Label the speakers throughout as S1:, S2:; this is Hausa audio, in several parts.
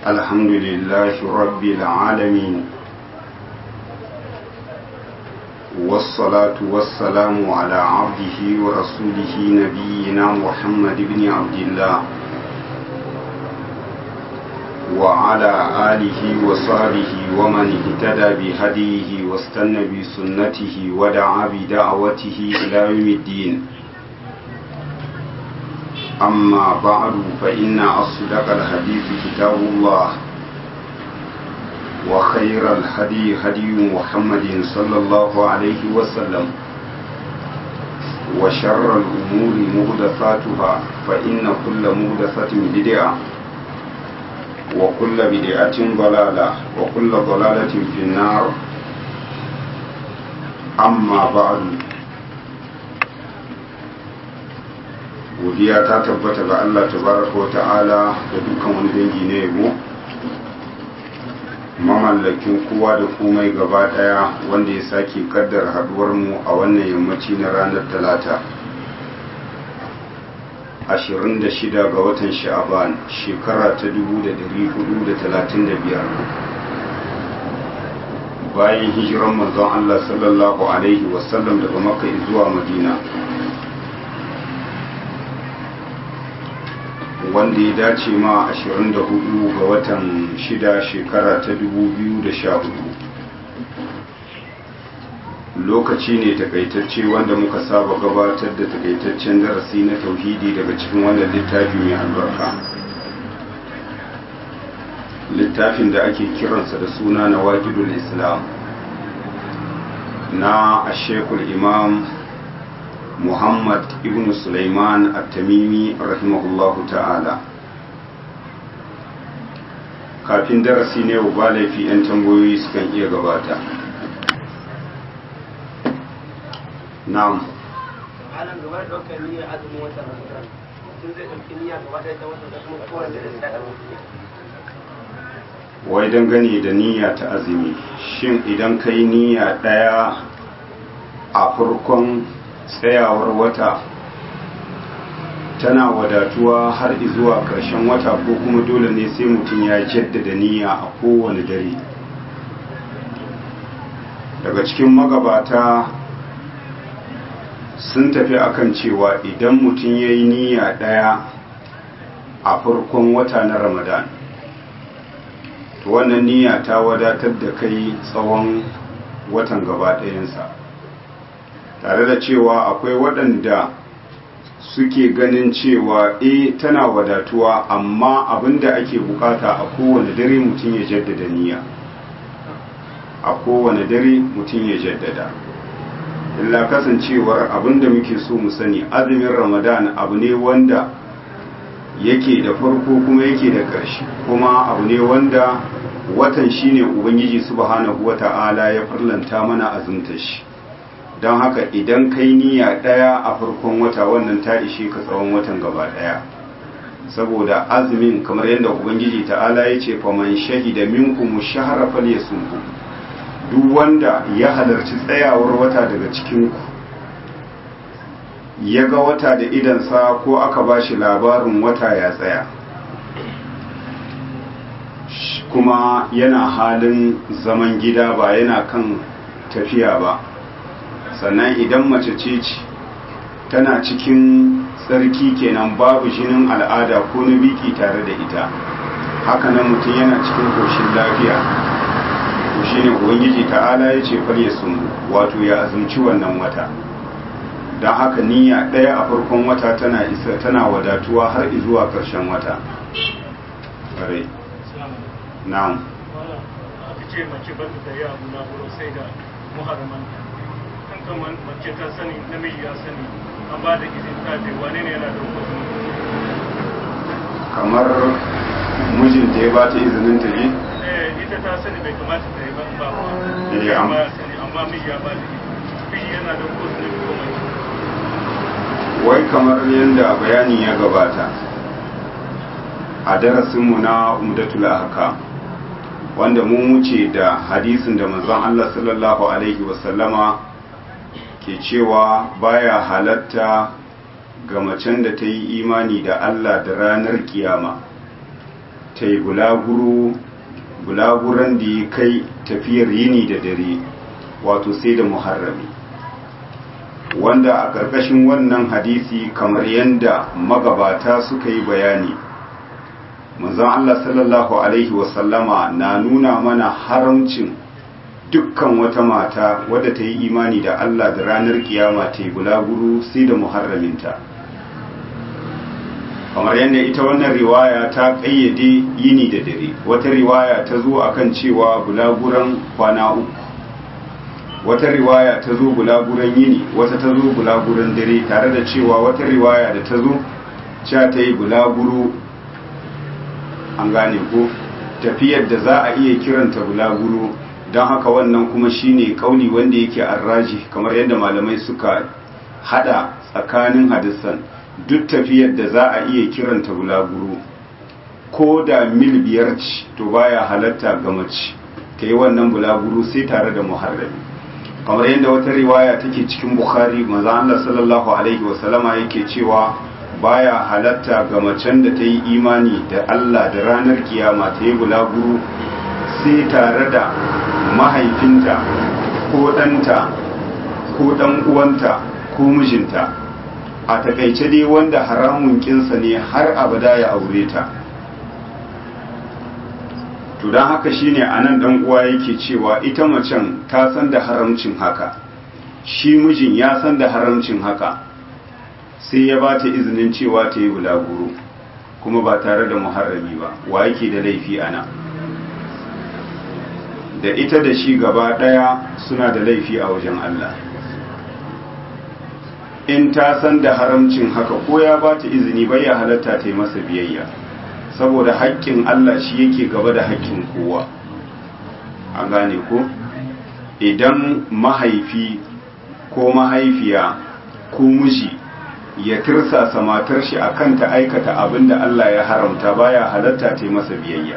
S1: الحمد لله رب العالمين والصلاة والسلام على عبده ورسوله نبينا محمد بن عبد الله وعلى آله وصحبه ومن اهتدى بهديه واستنى بسنته ودعا بدعوته إلى يوم الدين. أما بعد فإن أصدق الحديث كتاب الله وخير الهدي هدي محمد صلى الله عليه وسلم وشر الأمور محدثاتها فإن كل محدثة بدعة وكل بدعة ضلالة وكل ضلالة في النار. أما بعد godiya ta tabbata ga Allah tabaraka wa ta'ala da dukkan wani dangi na yabo mamallakin kowa da komai gaba daya wanda ya sake kaddara haduwar mu a wannan yammaci na ranar talata 26 ga watan sha'aban shekara ta 1435 bayan hijiran manzon Allah sallallahu alaihi wasallam daga Makka zuwa Madina, wanda ya dace ma 24 ga watan 6 shekara ta 2014. Lokaci ne takaitacce wanda muka saba gabatar da takaitaccen darasi na tauhidi daga cikin wannan littafi mai albarka, littafin da ake kiransa da suna Nawaqidul Islam na Sheikhul Imam Muhammad ibn Sulaiman at-Tamimi rahimahullahu ta'ala. Kafin darasi ne ba laifi 'yan tambayoyi sukan iya gabata. Na'am.
S2: Alan gaba da ɗaukar niyyar azumin watan Ramadan, tun zai ɗauki niyya gaba ɗaya ta watan da kuma kowane da sai
S1: wai dangane da niyya ta azumi, shin idan kai niyya ɗaya a farkon tsayawar wata tana wadatuwa har zuwa ƙarshen wata, ko kuma dole ne sai mutum ya jaddada niyya a kowane dare? Daga cikin magabata sun tafi akan cewa idan mutum ya yi niyya ɗaya a farkon wata na Ramadan, to wannan niyya ta wadatar da kai tsawon watan gaba ɗayansa, tare da cewa akwai waɗanda suke ganin cewa tana wadatuwa, amma abinda ake bukata a kowane dare mutum ya jaddada niyya, a kowane dare mutum ya jaddada. illa kasancewar abinda muke so mu sani, azumin Ramadan abu ne wanda yake da farko kuma yake da ƙarshe, kuma abu ne wanda watan shine ubangiji subhanahu wata'ala ya farlanta mana azumta shi. don haka idan kai niyya ɗaya a farkon wata, wannan ta ishe ka tsawon watan gaba ɗaya, saboda azumin kamar yadda ubangiji ta'ala ya ce faman shahida minkum shahra falyasumhu, duk wanda ya halarci tsayawar wata daga cikinku ya ga wata da idansa ko aka bashi labarin wata ya tsaya kuma yana halin zaman gida ba yana kan tafiya ba, sannan idan mace ce tana cikin tsarki kenan babu jinin al'ada ko na biki tare da ita, haka nan mutum yana cikin koshin lafiya, to shine ubangiji ta'ala ya ce falyasum, wato ya azumci wannan wata. don haka niyya ɗaya a farkon wata tana isa, tana wadatuwa har zuwa ƙarshen wata. Kare. Na'am.
S3: Aka ce mace ba ta yi abu na buru sai da muharramanta. Kamar mace ta sani, namiji ya sani, an ba da izin ta ce wane ne yana da hukumu?
S1: Kamar mijinta ya ba ta izinin ta je?
S3: Ita ta sani bai kamata ta yi ba ba.
S1: Amma
S3: ya sani, amma miji ya ba da izini. Miji yana da hukumu ko mace.
S1: Wai kamar yadda bayani ya gabata a darasinmu na Umdatul Ahkam, wanda mun wuce da hadisin da manzon Allah sallallahu alaihi wasallama ke cewa baya halatta ga macen da ta yi imani da Allah da ranar kiyama ta yi bulaguran da ya kai tafiyar yini da dare wato sai da muharrami, wanda a ƙarƙashin wannan hadisi kamar yadda magabata suka yi bayani, manzon Allah sallallahu alaihi wasallama na nuna mana haramcin dukkan wata mata wadda ta yi imani da Allah da ranar kiyama ta yi bulaguro sai da muharraminta, kamar yadda ita wannan riwaya ta ƙayyade yini da dare. Wata riwaya ta zo akan cewa bulaguran kwana uku, wata riwaya ta zo bulaguran yini, wata ta zo bulaguran dare, tare da cewa wata riwaya da ta zo cewa ta yi bulaguro, an gane ko tafiyar da za a iya kiranta bulaguro. Don haka wannan kuma shine kauli wanda yake arraji, kamar yadda malamai suka hada tsakanin hadisan. Duk tafiyar da za a iya kiranta bulaguro ko da mil 5 ce, to baya halatta ga mace ta yi wannan bulaguro sai tare da muharrami, kamar yadda wata riwaya take cikin Bukhari, manzo Allah sallallahu alaihi wasallama yake cewa baya halatta ga macen da ta yi imani da Allah da ranar kiyama ta yi bulaguro sai tare da mahaifinta ko ɗanta ko ɗan uwanta ko mijinta, a takaice dai wanda haramun kinsa ne har abada ya aure ta. To don haka shine anan dan uwa yake cewa ita macen ta san da haramcin haka, shi mijin ya san da haramcin haka, sai ya ba ta izinin cewa ta yi bulaguro kuma ba tare da muharrami ba. Wa yake da laifi ana? Da ita da shi gaba ɗaya suna da laifi a wajen Allah. In ta san da haramcin haka ko ya ba ta izini bai ya halatta ta yi masa biyayya, saboda haƙƙin Allah shi yake gaba da haƙƙin kowa. A gane ko? Idan mahaifi ko mahaifiya ko miji ya tirsasa matar shi akan ta aikata abin da Allah ya haramta, baya halatta ta yi masa biyayya.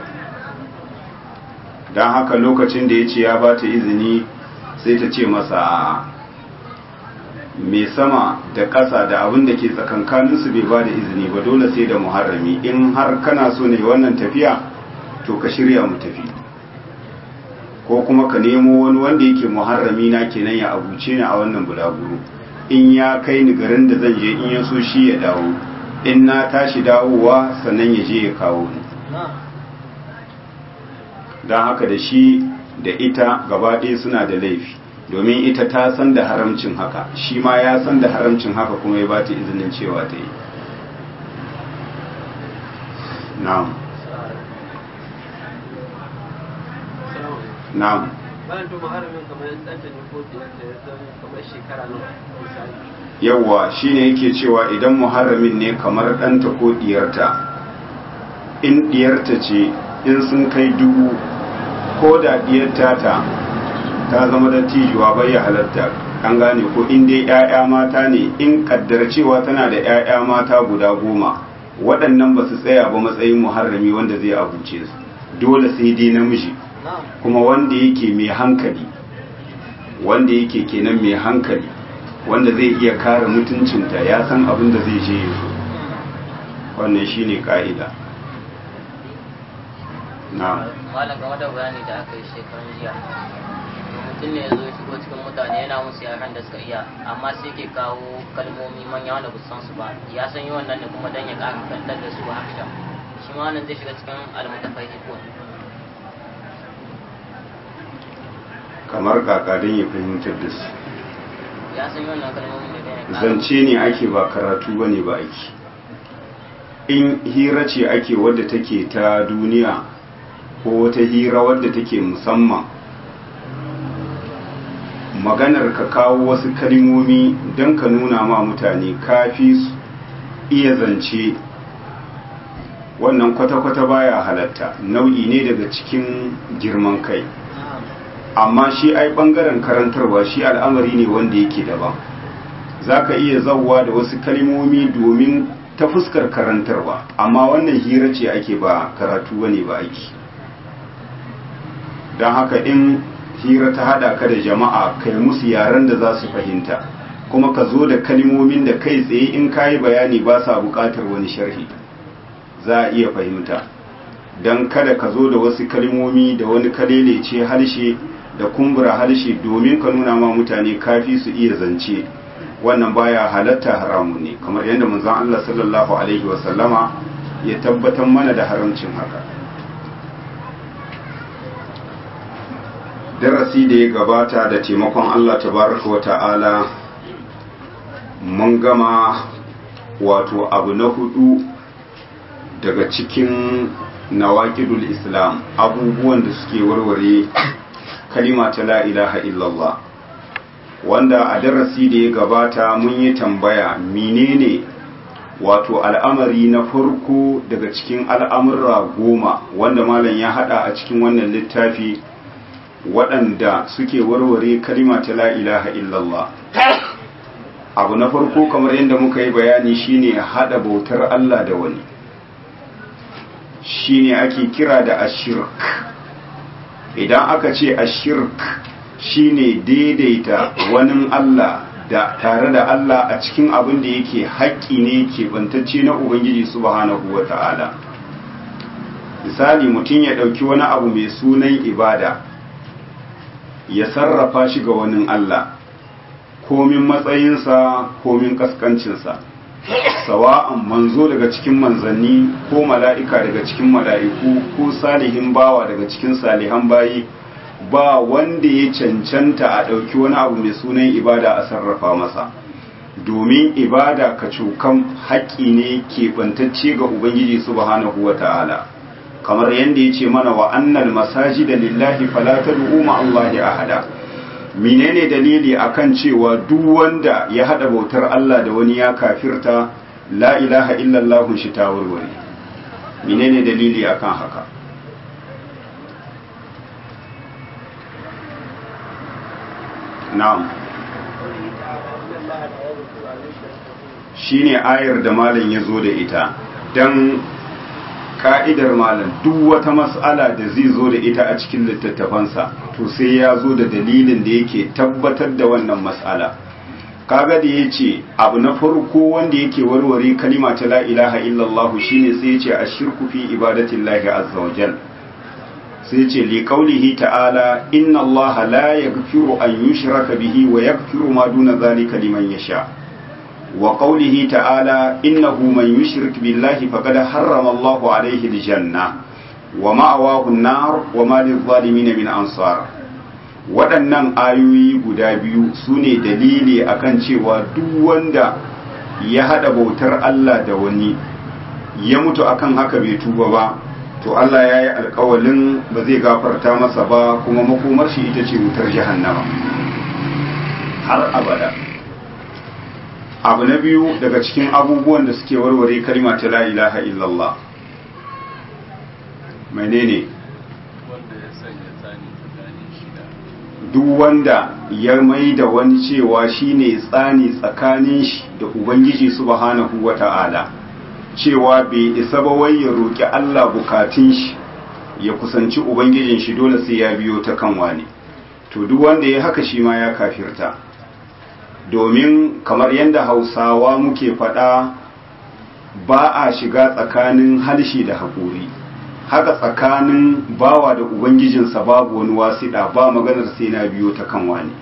S1: Don haka lokacin da ya ce ya ba ta izini, sai ta ce masa mai sama da ƙasa da abin da ke tsakankaninsu bai ba da izini ba, dole sai da muharrami. In har kana so ne wannan tafiya, to ka shirya mu tafi, ko kuma ka nemo wani wanda yake muharrami na kenan ya abuce ni a wannan bulaguro. In ya kai ni garin da zan je, in ya so shi ya dawo, in na tashi dawowa sannan ya je ya kawo ni. Don haka da shi da ita gaba ɗaya suna da laifi, domin ita ta san da haramcin haka, shi ma ya san da haramcin haka kuma ya ba ta izinin cewa ta yi. Na'am. Na'am.
S2: bayan to muharramin kamar ɗanta ne ko ɗiyarta ya zama kamar shekara nawa misali.
S1: Yawwa shine yake cewa idan muharramin ne kamar ɗanta ko ɗiyarta, in ɗiyarta ce in sun kai 1000, ko da ɗiyarta ta zama da tijuwa bai ya halatta, an gane ko. In dai 'ya'ya mata ne, in kaddara cewa tana da 'ya'ya mata guda 10, waɗannan ba su tsaya ba matsayin muharrami wanda zai abuce su, dole sai dai namiji kuma wanda yake mai hankali, wanda yake kenan mai hankali, wanda zai iya kare mutuncinta, ya san abin da zai je yaso. Wannan shine ka'ida. Na
S4: malam, game da bayani da aka yi shekarun jiya, mutum ne ya zo shigo cikin mutane yana musu yaran da suka iya, amma sai ke kawo kalmomi manya wanda ba su san su ba, ya san yi wannan ne kuma don ya ƙara kantar da su a harshen, shi ma wannan zai shiga cikin almutafahikun.
S1: kamar kakadin ya fahimtar da su,
S4: ya san yi wannan kalmomi ne don ya ƙara.
S1: zance ne ake, ba karatu ba ne ba ake. In hira ce ake wadda take ta duniya, ko wata hira wadda take musamman, maganar ka kawo wasu kalmomi don ka nuna ma mutane kafi su iya zance, wannan kwata-kwata baya halatta, nau'i ne daga cikin girman kai. Amma shi ai bangaren karantarwa shi al'amari ne wanda yake daban, za ka iya zauwa da wasu kalmomi domin ta fuskar karantarwa, amma wannan hira ce ake, ba karatu bane ba aiki. Don haka in hira ta hada ka da jama'a, kai musu yaren da za su fahimta, kuma ka zo da kalmomin da kai tsaye in kayi bayani ba sa bukatar wani sharhi, za a iya fahimta. don kada ka zo da wasu kalmomi da wani kalelece harshe da kumbura harshe domin ka nuna ma mutane kafi su iya zance, wannan baya halatta haramun ne, kamar yadda manzon Allah sallallahu alaihi wasallama ya tabbatar mana da haramcin haka. Darasi da ya gabata da taimakon Allah tabaraka wa ta'ala mun gama wato abu na 4 daga cikin nawaqidul islam, abubuwan da suke warware kalima ta la ilaha illallah, wanda a darasi da ya gabata mun yi tambaya menene wato al'amari na farko daga cikin al'amurra 10 wanda malam ya hada a cikin wannan littafi waɗanda suke warware kalima ta la ilaha illallah. Abu na farko kamar yadda muka yi bayani shine hada bautar Allah da wani, shine ake kira da ashirk. Idan aka ce ashirk shine daidaita wani Allah da tare da Allah a cikin abin da yake haƙƙi ne keɓantacce na Ubangiji subhanahu wa ta'ala. Misali, mutum ya ɗauki wani abu mai sunan ibada ya sarrafa shi ga wani Allah, komin matsayinsa komin kaskancinsa, sawa'an manzo daga cikin manzanni ko mala'ika daga cikin mala'iku ko salihin bawa daga cikin salihan bayi, ba wanda ya cancanta a ɗauki wani abu mai sunan ibada a sarrafa masa, domin ibada ka cokan haƙƙi ne keɓantacce ga Ubangiji subhanahu wa ta'ala, kamar yadda ya ce mana wa annal masajida lillahi fala tad'u ma Allahi ahada. Menene dalili akan cewa duk wanda ya hada bautar Allah da wani ya kafirta, la ilaha illallah shi ta warware? Menene dalili akan haka? Na'am, shine ayar da malam ya zo da ita, dan ka'idar malam duk wata mas'ala da zai zo da ita a cikin littattafansa to sai ya zo da dalilin da yake tabbatar da wannan mas'ala. Kaga da yace abu na farko wanda yake warware kalima ta la ilaha illallah shine sai yace ashirku fi ibadatillahi azza wa jal, sai yace li qaulihi ta'ala inna allaha la yaghfiru an yushraka bihi wa yaghfiru ma duna zalika liman yasha. وقوله تعالى إنه من يشرك بالله فقد حرم الله عليه الجنة ومأواه النار وما للظالمين من أنصار. waɗannan ayoyi guda biyu su ne dalili akan cewa duk wanda ya haɗa bautar Allah da wani ya mutu akan haka bai tuba ba, to Allah ya yi alƙawalin ba zai gafarta masa ba, kuma makomar shi ita ce wutar jahannama har abada. Abu na biyu daga cikin abubuwan da suke warware kalima ta la ilaha illallah, menene? Duk wanda ya mai da wani cewa shine tsani tsakanin shi da Ubangiji subhanahu wata'ala, cewa bai isa ba wai ya roki Allah bukatun shi ya kusanci Ubangijin shi dole sai ya biyo ta kan wani, to duk wanda ya haka shi ma ya kafirta. Domin kamar yadda Hausawa muke faɗa, ba a shiga tsakanin harshe da haƙuri, haka tsakanin bawa da Ubangijinsa babu wani wasiɗa, ba maganar sai na biyo ta kan wani.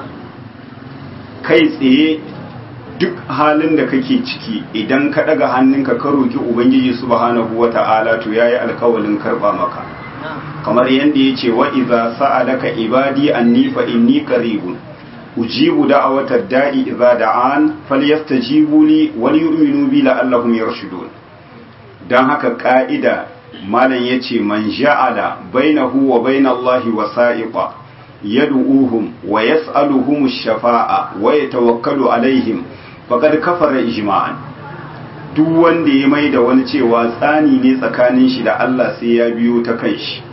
S1: Kai tsaye duk halin da kake ciki idan ka ɗaga hannunka ka roƙi Ubangiji subhanahu wata'ala to yayi alkawalin karɓa maka, kamar yadda ya ce wa iza sa'alaka ibadi anni fa inni qaribun ujibu da'awatar da'i idza da'an falyastajibu li wal yu'minu bi la'allahum yarshudun. Dan haka ka'ida malam yace man ja'ala bainahu wa bainallahi wasa'iqa yad'uhum wa yas'aluhum ash-shafa'a wa yatawakkalu alaihim faqad kafara ijma'an. Duk wanda ya mai da wani cewa tsani ne tsakanin shi da Allah sai ya biyo ta kai shi,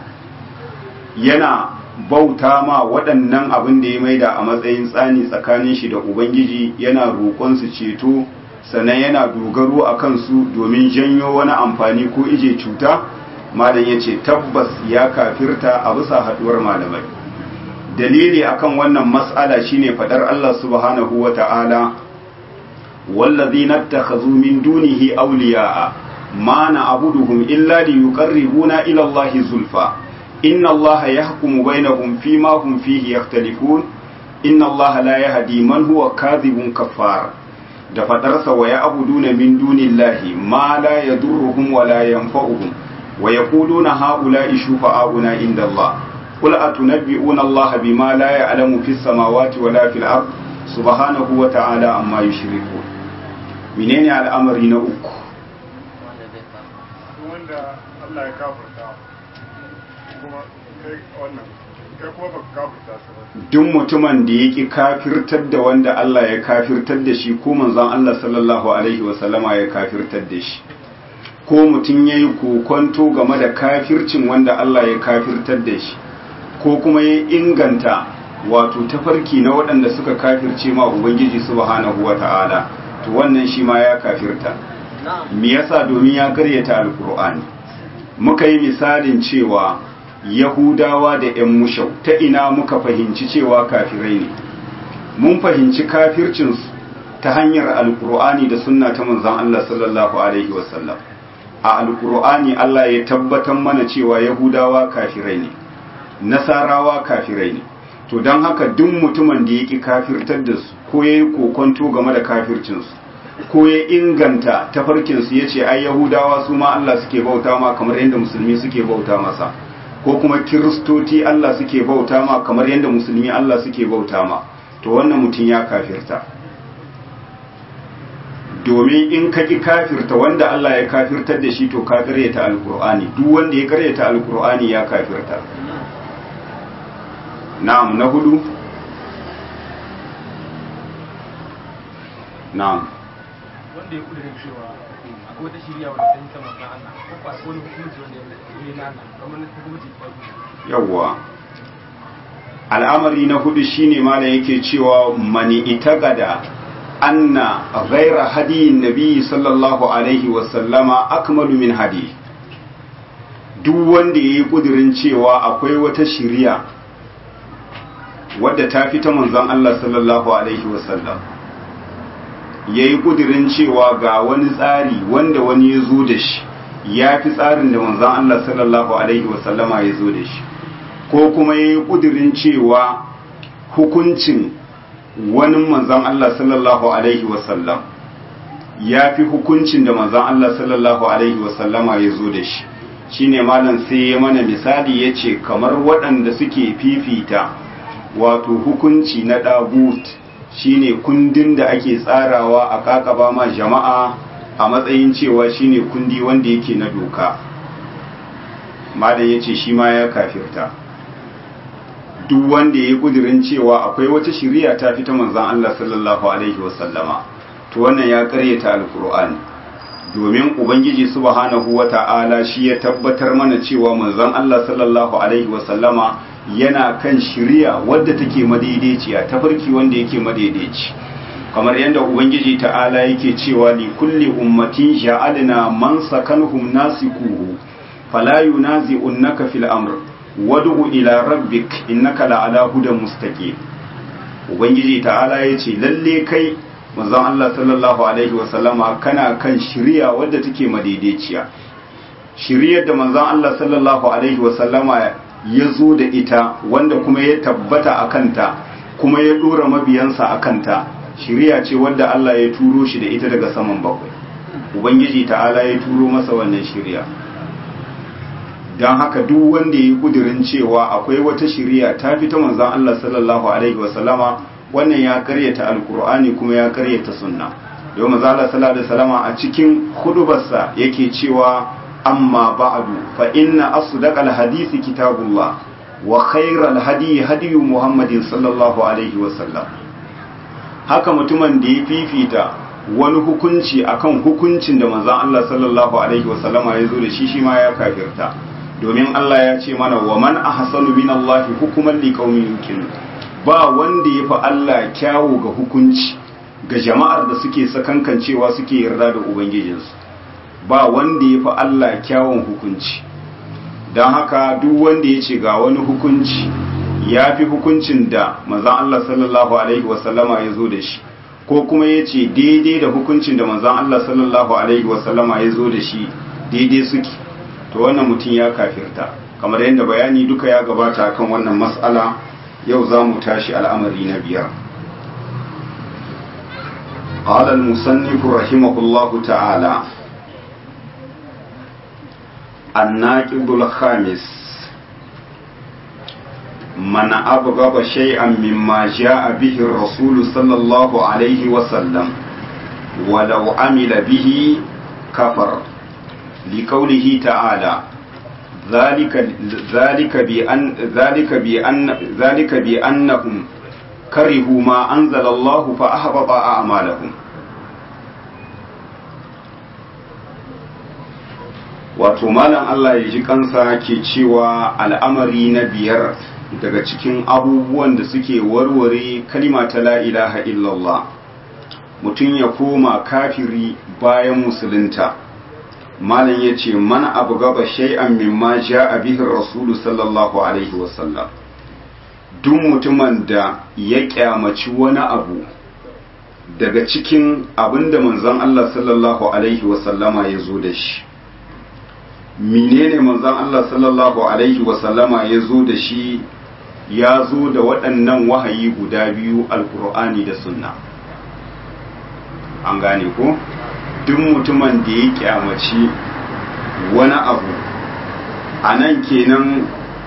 S1: yana bauta ma waɗannan abin da ya maida a matsayin tsani tsakanin shi da Ubangiji, yana roƙon su ceto, sannan yana dogaro a kansu domin janyo wani amfani ko ije cuta. Malam ya ce tabbas ya kafirta a bisa haɗuwar malamai. Dalili akan wannan mas'ala shine faɗar Allah subhanahu wa ta'ala wallazina ittakhadhu min dunihi awliya'a ma na'buduhum illa liyuqarribuna ila Allahi zulfa inna Allaha yahkumu bainahum fima hum fihi yakhtalifun inna Allaha la yahdi man huwa kadhibun kaffar da fadarsa wa ya'buduna min dunillahi ma la yadurruhum wa la yanfa'uhum wa yaquluna haula'i shufa'auna inda Allah qul atunabbi'una Allah bima la ya'lamu fis samawati wa la fil ard subhanahu wa ta'ala amma yushrikun. Menene al'amari na uku?
S5: Wanda Allah ya kafirta kuma kai wannan kai kuma baka kafirta su ba.
S1: Duk mutumin da yake kafirtar da wanda Allah ya kafirtar da shi ko manzon Allah sallallahu alaihi wa sallama ya kafirtar da shi, ko mutum yayi kokonto game da kafircin wanda Allah ya kafirtar da shi, ko kuma ya inganta wato tafarki na waɗanda suka kafirce ma Ubangiji subhanahu wata'ala, to wannan shi ma ya kafirta. Me yasa? Domin ya karyata alkur'ani. Muka yi misalin cewa Yahudawa da ‘yan mushau, ta ina muka fahimci cewa kafirai ne? Mun fahimci kafircinsu ta hanyar alkur'ani da sunna ta manzan Allah sallallahu Alaihi wasallam. A alkur'ani Allah ya tabbatar mana cewa Yahudawa kafirai ne, Nasarawa kafirai ne. To don haka duk mutumin da ya ƙi kafirtar da su, ko ya yi kokonto game da kafircinsu, ko ya inganta tafarkinsu ya ce ai Yahudawa su ma Allah suke bauta ma kamar yadda musulmi suke bauta masa, ko kuma Kiristoti Allah suke bauta ma kamar yadda musulmi Allah suke bauta ma, to wannan mutum ya kafirta. Domin in ka ƙi kafirta wanda Allah ya kafirtar da shi to ka karyata alkur'ani, duk wanda ya karyata alkur'ani ya kafirta. Na'am, na hudu? Na'am.
S2: Wanda ya kudurin cewa akwai wata shirya wadda ta yi ta manzan Allah, ko kwa wani hukunci wanda ya yi na Allah, kamar na hukunci ta
S1: yawwa. Al'amari na hudu shine mala yake cewa mani itaqada anna ghayra hadiyin nabi sallallahu alaihi wa sallama akmalu min hadi. Duk wanda yayi kudirin cewa akwai wata shiriya wadda ta fi ta manzon Allah sallallahu alaihi wa sallam, yayi kudirin cewa ga wani tsari wanda wani ya zo da shi ya fi tsarin da manzon Allah sallallahu alaihi wa sallama ya zo da shi, ko kuma ya yi ƙudurin cewa hukuncin wani manzan Allah sallallahu Alaihi wasallam ya fi hukuncin da manzan Allah sallallahu Alaihi wasallama ya zo da shi, shi ne malam sai ya mana misali ya ce kamar waɗanda suke fifita wato hukunci na ɗagut shi ne kundin da ake tsarawa a ƙaƙaba ma jama'a a matsayin cewa shi ne kundi wanda yake na doka. Malam ya ce shi ma ya kafirta. Duk wanda ya yi kudirin cewa akwai wata shiriya ta fita manzan Allah sallallahu Alaihi wasallama, to wannan ya karyata alkur'ani, domin Ubangiji subhanahu wa ta'ala shi ya tabbatar mana cewa manzan Allah sallallahu Alaihi wasallama yana kan shiriya wadda take madaidaiciya, tafarki wanda yake madaidaici, kamar yadda Ubangiji ta'ala yake cewa li kulli ummatin ja'alna man sakanhum nasikuhu fala yunazi'unnaka fil amr wad'u ila rabbik innaka la'ala hudan mustaqim. Ubangiji ta'ala yace lalle kai manzon Allah sallallahu alaihi wasallama kana kan shiriya wadda take madaidaiciya, shiriyar da manzon Allah sallallahu alaihi wasallama ya zo da ita wanda kuma ya tabbata akanta kuma ya dora mabiyansa akanta, shiriya ce wadda Allah ya turo shi da ita daga saman bakwai. Ubangiji ta'ala ya turo masa wannan shiriya. Don haka duk wanda ya yi kudirin cewa akwai wata shiriya ta fi ta manzan Allah sallallahu Alaihi wasallama, wannan ya karyata alkur'ani kuma ya karyata sunna. Yau manzan Allah sallallahu Alaihi wasallama a cikin hudubarsa yake cewa amma ba'adu fa inna asdaqal hadisi kitabullah wa khairal hadi hadiyu Muhammadin sallallahu Alaihi wasallam. Haka mutumin da ya fifita wani hukunci akan hukuncin da manzan Allah sallallahu Alaihi wasallama ya zo da shi ma ya kafirta. Domin Allah ya ce mana wa man ahsanu min Allah hukuman liqaumin yuqinun, ba wanda yafi Allah kyawu ga hukunci ga jama'ar da suke sakankancewa suke yarda da ubangijinsu, ba wanda yafi Allah kyawun hukunci. Dan haka duk wanda ya ce ga wani hukunci yafi hukuncin da manzon Allah sallallahu alaihi wasallama ya zo da shi, ko kuma ya ce daidai da hukuncin da manzon Allah sallallahu alaihi wasallama ya zo da shi daidai suke, to wannan mutum ya kafirta, kamar yadda bayani duka ya gabata kan wannan mas'ala. yau za mu tashi al'amari na biyar. قال المصنف رحمه الله تعالى: الناقض الخامس من أبغض شيئا مما جاء به الرسول صلى الله عليه وسلم ولو عمل به كفر، لقوله تعالى: ذلك بأنهم كرهوا ما أنزل الله فأحبط أعمالهم. wato malam Allah ya ji kansa ke cewa al'amari na biyar daga cikin abubuwan da suke warware kalima ta la ilaha illallah, mutum ya koma kafiri bayan musulunta. malam ya ce mana abu gaba shay'an mimma ja'a bihi rasulu sallallahu alaihi wasallam, duk mutumin da ya kyamaci wani abu daga cikin abinda manzon Allah sallallahu alaihi wasallama ya zo da shi. menene manzon Allah sallallahu alaihi wasallama ya zo da shi? ya zo da waɗannan wahayi guda biyu, alkur'ani da sunna. an gane ko? duk mutumin da ya kyamaci wani abu, a nan kenan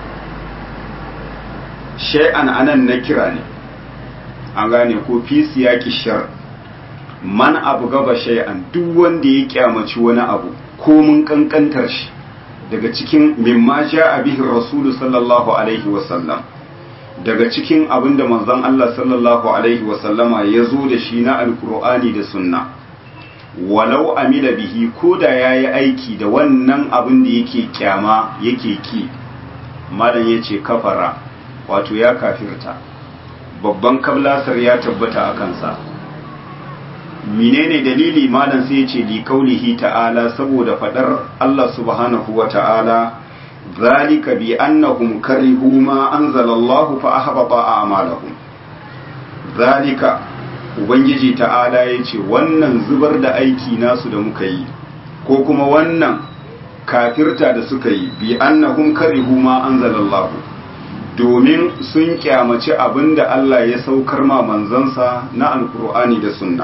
S1: shay'an anan na kira ne, an gane ko? fi siyaki shar, man abu gaba shay'an, duk wanda ya kyamaci wani abu ko mun kankantar shi daga cikin mimma ja'a bihi rasulu sallallahu alaihi wasallam, daga cikin abinda manzon Allah sallallahu alaihi wasallama ya zo da shi na alkur'ani da sunna, walau amila bihi, ko da ya yi aiki da wannan abin da yake kyama yake ki, malam ya ce kafara, wato ya kafirta, babban kablasar ya tabbata a kansa. menene dalili? malam sai ya ce li kaulihi ta'ala, saboda fadar Allah subhanahu wa ta'ala: zalika bi annahum karihu ma anzalallahu fa ahbata a'malahum. zalika, ubangiji ta'ala ya ce wannan zubar da aiki nasu da muka yi, ko kuma wannan kafirta da suka yi, bi annahum karihu ma anzalallahu, domin sun kyamaci abinda Allah ya saukar ma manzansa na alkur'ani da sunna.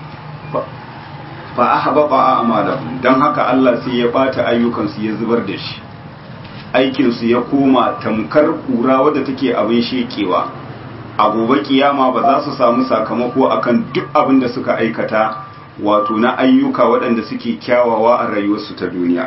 S1: fa ahbata a'malahum, dan haka Allah sai ya bata ayyukansu, ya zubar da shi, aikinsu ya koma tamkar kura wadda take abin shekewa. a gobe kiyama ba za su samu sakamako akan duk abin da suka aikata, wato na ayyuka waɗanda suke kyawawa a rayuwarsu ta duniya.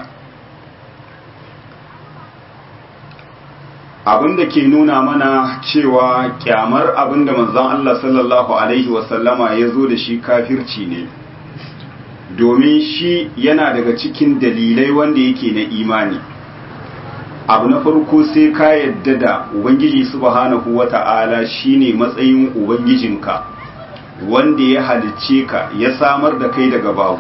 S1: abin da ke nuna mana cewa kyamar abin da manzon Allah sallallahu alaihi wasallama ya zo da shi kafirci ne, domin shi yana daga cikin dalilai wanda yake na imani. abu na farko sai ka yadda da ubangiji subhanahu wata'ala shine matsayin ubangijinka, wanda ya halicce ka, ya samar da kai daga babu,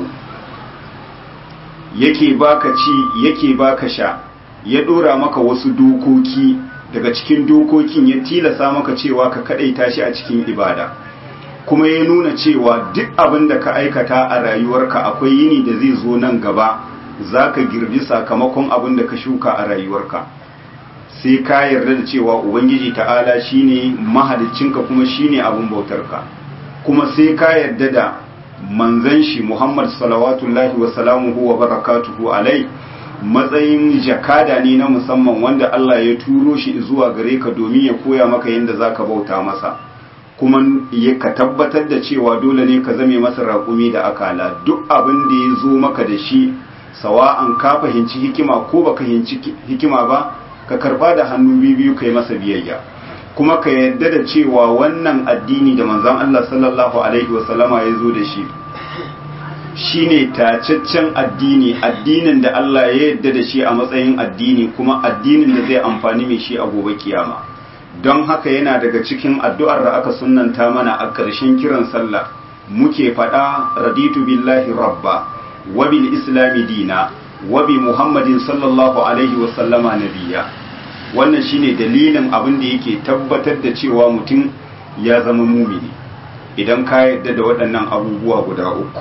S1: yake baka ci, yake baka sha, ya dora maka wasu dokoki, daga cikin dokokin ya tilasa maka cewa ka kadaita shi a cikin ibada, kuma ya nuna cewa duk abin da ka aikata a rayuwarka akwai yini da zai zo nan gaba za ka girbi sakamakon abin da ka shuka a rayuwarka. sai ka yarda da cewa ubangiji ta'ala shine mahaliccinka kuma shine abin bautarka, kuma sai ka yarda da manzon shi Muhammad salawatullahi wa salamuhu wa barakatuhu alai matsayin jakada ne na musamman wanda Allah ya turo shi zuwa gare ka domin ya koya maka yadda zaka bauta masa, kuma ka tabbatar da cewa dole ne ka zame masa raƙumi da akala. duk abin da ya zo maka da shi, sawa'an ka fahimci hikima ko baka fahimci hikima ba, ka karba da hannu biyu kai masa biyayya, kuma ka yarda da cewa wannan addini da manzon Allah sallallahu alaihi wasallama ya zo da shi shine tacaccen addini, addinin da Allah ya yarda da shi a matsayin addini, kuma addinin da zai amfani mai shi a gobe kiyama. don haka yana daga cikin addu'ar da aka sunnanta mana a ƙarshen kiran sallah, muke faɗa raditu billahi rabba wa bil islami dina wa bi muhammadin sallallahu alaihi wa sallama nabiyya. wannan shine dalilin abin da yake tabbatar da cewa mutum ya zama mumini. idan ka yarda da waɗannan abubuwa guda uku.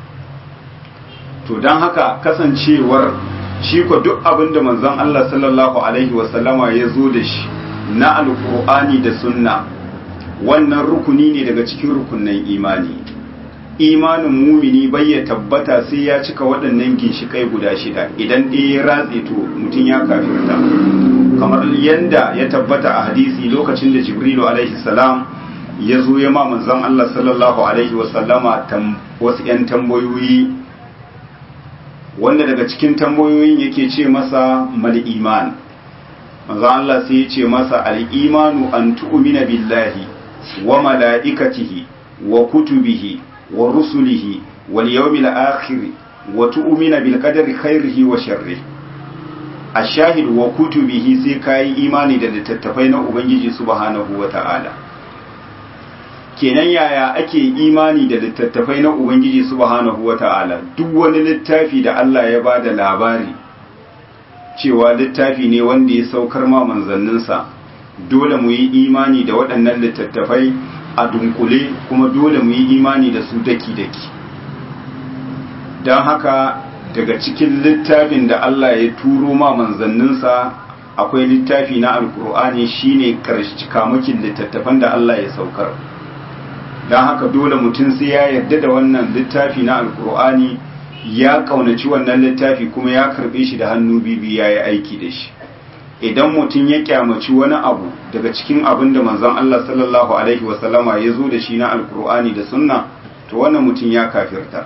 S1: To don haka kasancewar shi ko duk abin da manzon Allah sallallahu alaihi wasallama ya zo da shi na alkur'ani da sunna, wannan rukuni ne daga cikin rukunin imani. Imanin mumini bai ya tabbata sai ya cika waɗannan ginshiƙai guda shida, idan ɗaya ya ratse to mutum ya kafirta, kamar yadda ya tabbata a hadisi lokacin da Jibrilu alaihi salam ya zo ya ma manzon Allah sallallahu alaihi wasallama wasu 'yan tambayoyi, wanda daga cikin tambayoyin yake ce masa mal iman. Manzon Allah sai ya ce masa al imanu an tu'mina billahi wa mala'ikatihi wa kutubihi wa rusulihi wal yawmil akhir wa tu'mina bil qadari khairihi wa sharrihi. Ashahid wa kutubihi sai kai imani da littattafai na Ubangiji subhanahu wata'ala. Kenan yaya ake imani da littattafai na Ubangiji subhanahu wata'ala? Duk wani littafi da Allah ya bada labari cewa littafi ne wanda ya saukar ma manzanninsa, dole mu yi imani da waɗannan littattafai a dunkule, kuma dole mu yi imani da su daki-daki. Don haka daga cikin littafin da Allah ya turo ma manzanninsa akwai littafi na alkur'ani, shine kamakin littattafan da Allah ya saukar. Don haka dole mutum sai ya yarda da wannan littafi na alkur'ani, ya kaunaci wannan littafi kuma ya karbe shi da hannu bibi ya yi aiki da shi. Idan mutum ya kyamaci wani abu daga cikin abin da manzon Allah sallallahu alaihi wasallama ya zo da shi na alkur'ani da sunna, to wannan mutum ya kafirta.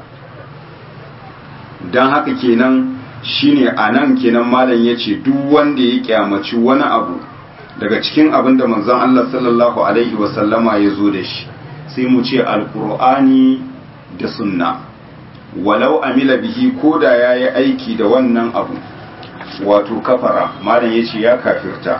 S1: Don haka kenan shine anan kenan malam yace duk wanda ya kyamaci wani abu daga cikin abin da manzon Allah sallallahu alaihi wasallama ya zo da shi, sai mu ce alkur'ani da sunna, walau amila bihi, ko da yayi aiki da wannan abu, wato kafara, malam yace ya kafirta.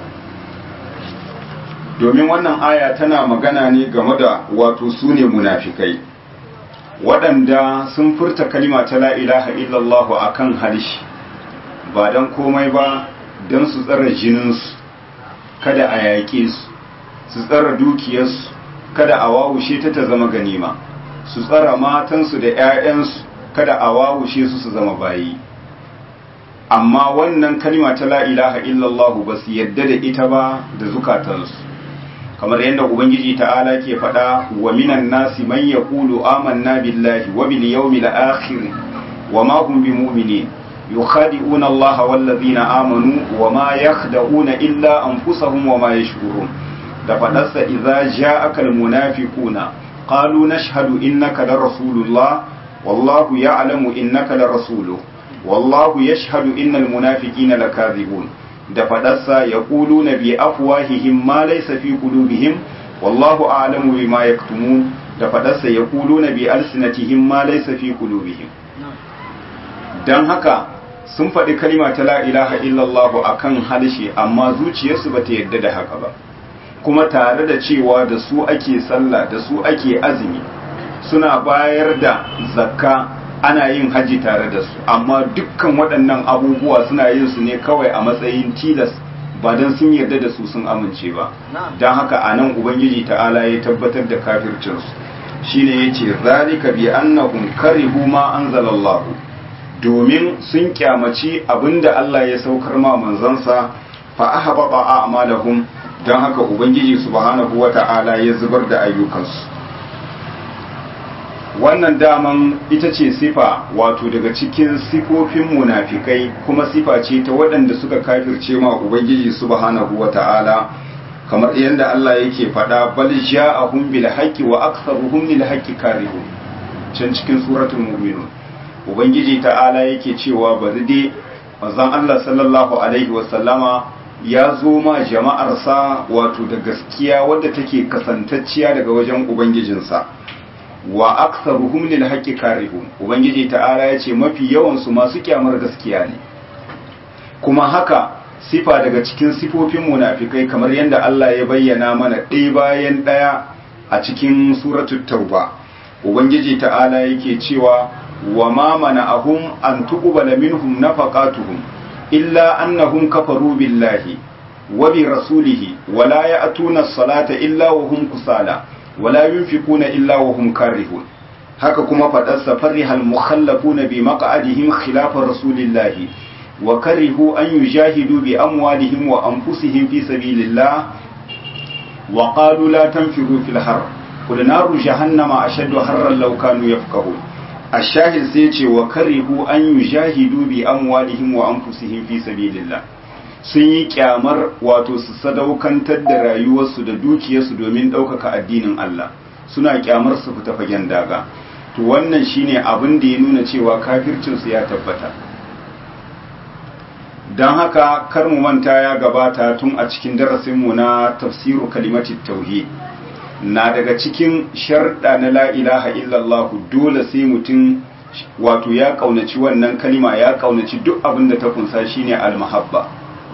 S1: Domin wannan aya tana magana ne game da wato sune munafikai, waɗanda sun furta kalima ta la ilaha illallah a kan harshe, ba don komai ba don su tsara jininsu kada a yaƙe su tsara dukiyarsu kada a wawushe ta zama ganima, su tsara matansu da 'ya'yansu kada a wawushe su zama bayi. Amma wannan kalima ta la ilaha illallah ba su yadda da ita ba da zukatansu, kamar yadda ubangiji ta'ala ke faɗa, wa minan nasi man yaqulu amanna billahi wa bil yawmil akhir wa ma hum bimu'minin yukhadi'una Allah wal ladina amanu wa ma yakhda'una illa anfusahum wa ma yash'urun. Da faɗarsa idza ja'aka al munafiquna qalu nashhadu innaka la rasulullah wallahu ya'lamu innaka la rasuluhu wallahu yashhadu innal munafiqina lakadhibun. Da faɗarsa ya ƙulu na bi afwahihim ma laysa fi qulubihim wallahu a'lamu bima yaktumun. Da faɗarsa ya ƙulu na bi alsinatihim ma laysa fi qulubihim. Dan haka sun faɗi kalima ta la ilaha illallah akan halshe, amma zuciyarsu bata yadda da haka ba, kuma tare da cewa da su ake sallah, da su ake azumi, suna bayar da zakka, ana yin haji tare da su, amma dukkan waɗannan abubuwa suna yin su ne kawai a matsayin tilas, ba don sun yarda da su sun amince ba. Don haka a nan Ubangiji ta'ala ya tabbatar da kafircinsu, shi ne ya ce zalika bi annahum karihu ma anzalallahu, domin sun kyamaci abinda Allah ya saukar ma manzansa, fa ahbaba a'malahum, don haka Ubangiji subhanahu wata'ala ya zubar da ayyukansu. Wannan daman ita ce sifa wato daga cikin sifofin munafikai, kuma sifa ce ta waɗanda suka kafirce ma Ubangiji subhanahu wata'ala, kamar yadda Allah yake faɗa, bal ja'ahum bil haqqi wa aktharuhum lil haqqi karihun, can cikin suratul mu'minun. Ubangiji ta'ala yake cewa bari dai manzon Allah sallallahu alaihi wasallama ya zo ma jama'arsa wato da gaskiya wadda take kasantacciya daga wajen ubangijinsa, wa aktharuhum lil haqqi karihun. Ubangiji ta'ala yace mafi yawan su masu kyamar gaskiya ne. Kuma haka sifa daga cikin sifofin munafikai, kamar yadda Allah ya bayyana mana ɗaya bayan ɗaya a cikin suratul tauba. Ubangiji ta'ala yake cewa wa ma mana'ahum an tuqbala minhum nafaqatuhum illa annahum kafaru billahi wa bi rasulihi wa la ya'tuna as-salata illa wa hum kusala wala yunfiquna illa wa hum karihun. haka kuma faɗarsa farihal mukhallafuna bi maq'adihim khilafa rasulillahi wa karihu an yujahidu bi amwalihim wa anfusihim fi sabilillah wa qalu la tanfiru fil har qul naru jahannama ashaddu harran law kanu yafqahun. ash-shahid sai ce wa karihu an yujahidu bi amwalihim wa anfusihim fi sabilillah, sun yi kyamar wato su sadaukantar da rayuwarsu da dukiyarsu domin ɗaukaka addinin Allah, suna kyamar su fita fagen daga. To wannan shine abin da ya nuna cewa kafircinsu ya tabbata. don haka kar mu manta ya gabata tun a cikin darasinmu na tafsiru kalimatit tauhid, na daga cikin sharɗa na la ilaha illallah dole sai mutum wato ya kaunaci wannan kalima, ya kaunaci duk abin da ta kunsa shine al-mahabba.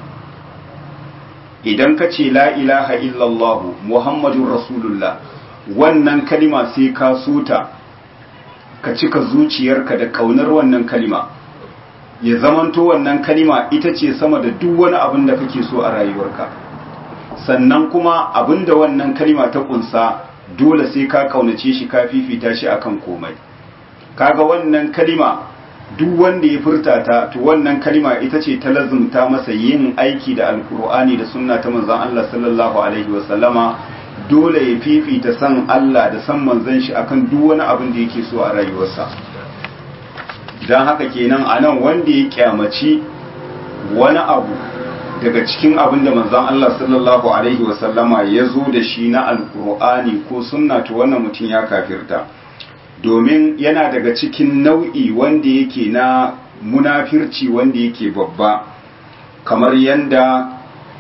S1: idan ka ce la ilaha illallah muhammadun rasulullah, wannan kalima sai ka suta ka cika zuciyarka da kaunar wannan kalima, ya zamanto wannan kalima ita ce sama da duk wani abin da kake so a rayuwarka. sannan kuma abin da wannan kalima ta kunsa dole sai ka kaunace shi, ka fifita shi akan komai. kaga wannan kalima duk wanda ya furta ta, to wannan kalima ita ce ta lazumta masa yin aiki da alkur'ani da sunna ta manzon Allah sallallahu alaihi wasallama. dole ya fifita san Allah da san manzon shi akan duk wani abin da yake so a rayuwarsa. don haka kenan anan wanda ya kyamaci wani abu daga cikin abin da manzon Allah sallallahu alaihi wasallama ya zo da shi na alkur'ani ko sunna, to wannan mutum ya kafirta, domin yana daga cikin nau'i wanda yake na munafirci wanda yake babba, kamar yanda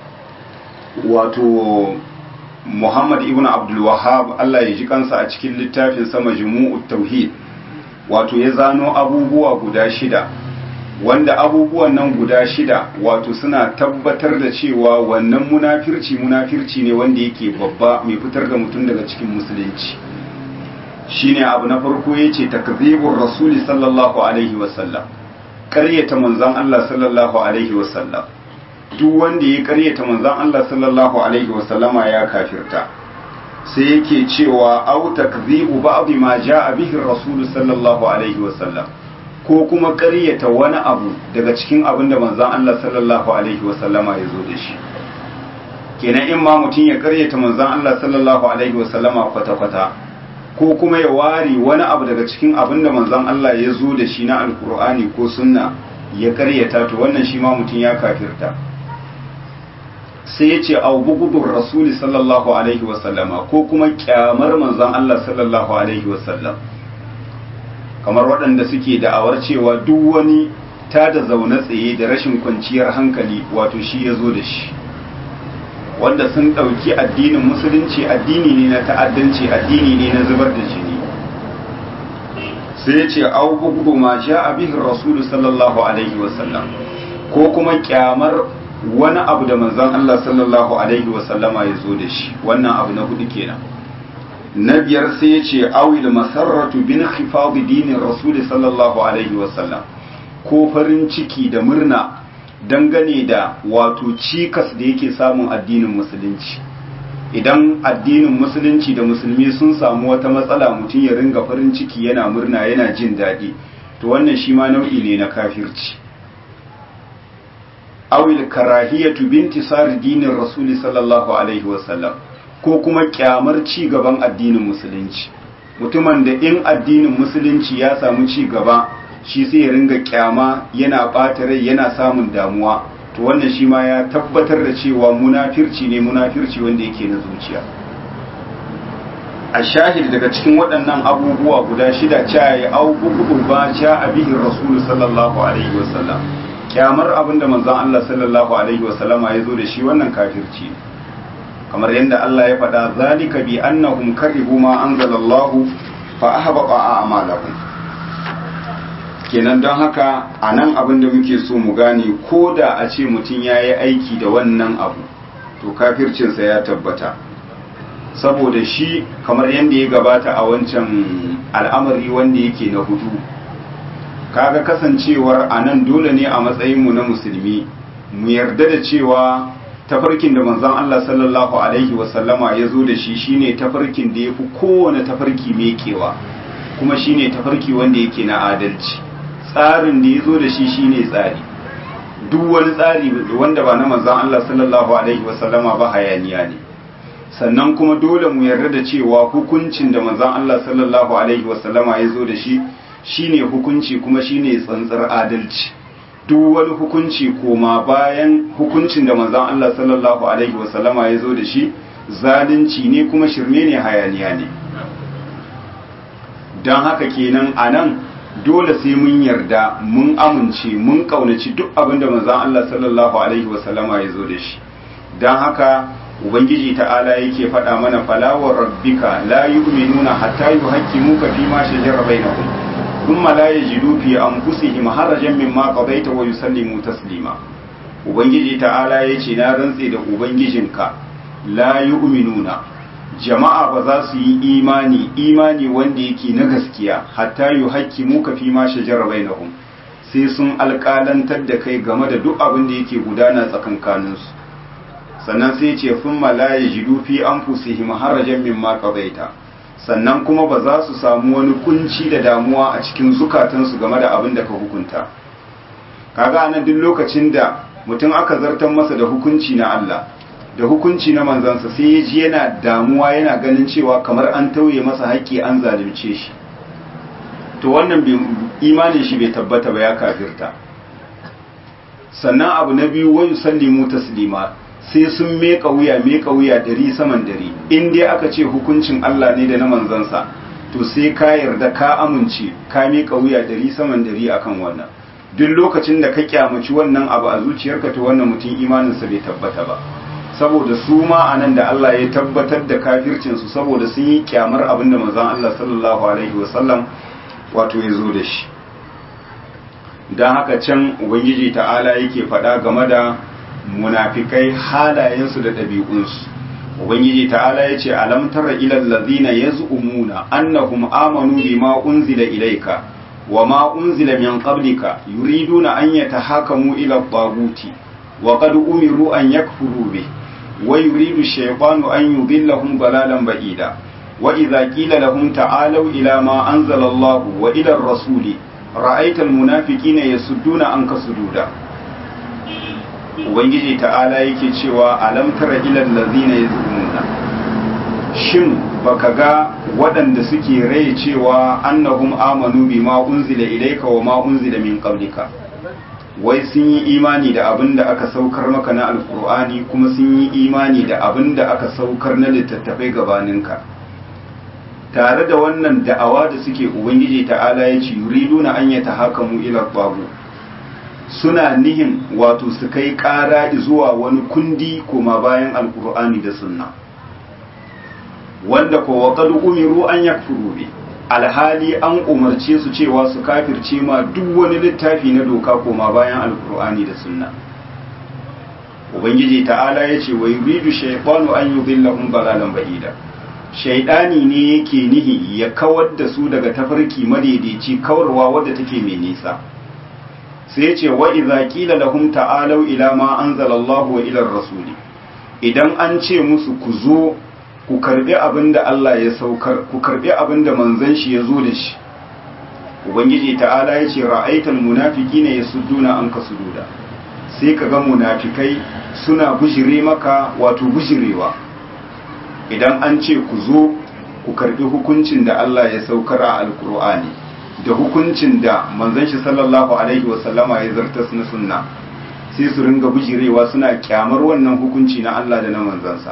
S1: wato Muhammad ibn Abdul Wahhab Allah ya ji kansa a cikin littafin sa Majmu'ut Tauhid wato ya zano abubuwa guda 6, wanda abubuwan nan guda 6 wato suna tabbatar da cewa wannan munafirci ne wanda yake babba, mai fitar da mutum daga cikin musulunci. shine abu na farko yace takzibur rasuli sallallahu alaihi wasallam, ƙaryata manzon Allah sallallahu alaihi wasallam. duk wanda ya ƙaryata manzon Allah sallallahu alaihi wasallama ya kafirta. sai yake cewa au takzibu ba'd ma jaa bihi rasul sallallahu alaihi wasallam, ko kuma ƙaryata wani abu daga cikin abin da manzon Allah sallallahu alaihi wasallama ya zo da shi. kenan in ma mutum ya ƙaryata manzon Allah sallallahu alaihi wasallama kwata-kwata, ko kuma ya ware wani abu daga cikin abin da manzon Allah ya zo da shi na alkur'ani ko sunna ya karyata, to wannan shi ma mutum ya kafirta. sai ya ce au bugudur rasuli sallallahu alaihi wasallama, ko kuma kyamar manzon Allah sallallahu alaihi wasallam, kamar waɗanda suke da'awar cewa duk wani tada zaune tsaye da rashin kwanciyar hankali wato shi ya zo da shi, wanda sun ɗauki addinin musulunci addini ne na ta'addanci, addini ne na zubar da jini. sai ya ce au bugu ma ja'a bihi rasulu sallallahu alaihi wasallam, ko kuma kyamar wani abu da manzon Allah sallallahu alaihi wasallama ya zo da shi, wannan abu na 4 kenan. na 5 sai ya ce awil masarratu bin khifad dinin rasuli sallallahu alaihi wasallam, ko farin ciki da murna dangane da wato cikas da yake samun addinin musulunci. idan addinin musulunci da musulmi sun samu wata matsala, mutum ya ringa farin ciki yana murna yana jin daɗi, to wannan shi ma nau'i ne na kafirci. awil karahiyatu bintisar dinin rasuli sallallahu alaihi wasallam, ko kuma kyamar ci gaban addinin musulunci. mutumin da in addinin musulunci ya samu ci gaba, shi sai ya ringa kyama, yana ɓata rai, yana samun damuwa, to wannan shi ma ya tabbatar da cewa munafirci ne, munafirci wanda yake na zuciya. a shahid daga cikin waɗannan abubuwa guda 6 caye au bugu ba ja abihi rasul sallallahu alaihi wasallam, kyamar abinda manzon Allah sallallahu alaihi wasallama ya zo da shi, wannan kafirci. kamar yadda Allah ya faɗa zalika bi annahum karihu ma anzalallahu fa ahbata a'malahum. kenan don haka a nan abin da muke so mu gane, ko da a ce mutum ya yi aiki da wannan abu, to kafircinsa ya tabbata, saboda shi kamar yadda ya gabata a wancan al'amari wanda yake na 4. kaga kasancewar a nan dole ne a matsayinmu na musulmi mu yarda da cewa tafarkin da manzon Allah sallallahu alaihi wasallama ya zo da shi shine tafarkin da ya fi kowane tafarki mekewa kuma shine tafarki wanda yake na adalci. Tsarin da ya zo da shi shine tsari, duk wani tsari wanda ba na manzon Allah sallallahu alaihi wasallama ba hayaniya ne. Sannan kuma dole mu yarda da cewa hukuncin da manzon Allah sallallahu alaihi wasallama ya zo da shi shine hukunci kuma shine tsantsar adalci. Duk wani hukunci koma bayan hukuncin da manzon Allah sallallahu alaihi wasallama ya zo da shi zalunci ne kuma shirme ne, hayaniya ne. Don haka kenan anan dole sai mun yarda, mun amince, mun kaunaci duk abin da manzon Allah sallallahu alaihi wasallama ya zo da shi. Don haka ubangiji ta'ala yake faɗa mana falawar rabbika la yu'minuna hatta yuhaqqimuka fi ma shajara bainahum thumma la yajidu fi anfusihim harajan mimma qadaita wa yusallimu taslima. Ubangiji ta'ala yace na rantse da ubangijinka la yu'minuna, jama'a ba za su yi imani wanda yake na gaskiya hatta yuhaqqimuka fi ma shajara bainahum, sai sun alƙalantar da kai game da duk abin da yake gudana tsakankaninsu. Sannan sai ce sun malaye jidu fi an fusihim harajan mimma qadaita, sannan kuma ba za su samu wani kunci da damuwa a cikin zukatansu game da abin da ka hukunta. Kaga anan duk lokacin da mutum aka zartar masa da hukunci na Allah da hukunci na manzansa sai ya ji yana damuwa, yana ganin cewa kamar an tauye masa haƙƙi, an zalunce shi, to wannan imanin shi bai tabbata ba, ya kafirta. Sannan abu na biyu, wa yusallimu taslima, sai sun meka wuya dari saman dari. In dai aka ce hukuncin Allah ne da na manzansa, to sai ka yarda, ka amince, ka meka wuya dari saman dari akan wannan. Duk lokacin da ka kyamaci wannan abu a zuciyarka, to wannan mutum imaninsa bai tabbata ba, saboda su ma anan da Allah ya tabbatar da kafircinsu saboda sun yi kyamar abin da manzon Allah sallallahu alaihi wasallam wato ya zo da shi. Don haka can ubangiji ta'ala yake faɗa game da munafikai, halayensu da ɗabi'unsu. Ubangiji ta'ala ya ce alam tara ilal ladhina yaz'umuna annahum amanu bima unzila ilayka wa ma unzila min qablika yuriduna an yatahakamu ila at-taguti wa qad umiru an yakfuru bih wa yuridu ash-shaytanu an yudillahum dalalan ba'ida wa idha qila lahum ta'alu ila ma anzala Allah wa ila ar-rasuli ra'aita al-munafiqina yasudduna anka sududa. Ubangiji ta'ala yake cewa alam tara ilal ladhina yaz'umuna, shin baka ga waɗanda suke raye cewa annahum amanu bima unzila ilayka wa ma unzila min qablika, wai sun yi imani da abin da aka saukar maka na alkur'ani kuma sun yi imani da abin da aka saukar na littattafai gabaninka. Tare da wannan da'awa da suke, ubangiji ta'ala ya ce yuriduna an yatahakamu ila tagu, suna nihin wato su kai ƙara zuwa wani kundi koma bayan alkur'ani da sunna, wanda ko waqad umiru an yakfuru bi, alhali an umarce su cewa su kafirce ma duk wani littafi na doka koma bayan alkur'ani da sunna. Ubangiji ta'ala ya ce wa yuridu shaytanu an yudillahum dalalan ba'ida, shaydani ne yake nihi ya kawar da su daga tafarki madaidaici, kawarwa wadda take mai nisa. Sai ya ce wa idza qila lahum ta'alu ila ma anzala Allahu wa ila ar-rasuli, idan an ce musu ku zo ku karbi abinda Allah ya saukar, ku karbi abinda manzon shi ya zo da shi, ubangiji ta'ala ya ce ra'aital munafiqina yasudduna anka sududa, sai kaga munafikai suna bujire maka, wato bujirewa. Idan an ce ku zo ku karbi hukuncin da Allah ya saukar a alkur'ani da hukuncin da manzon shi sallallahu alaihi wasallama ya zartas na sunna, sai su ringa bujirewa, suna kyamar wannan hukunci na Allah da na manzansa.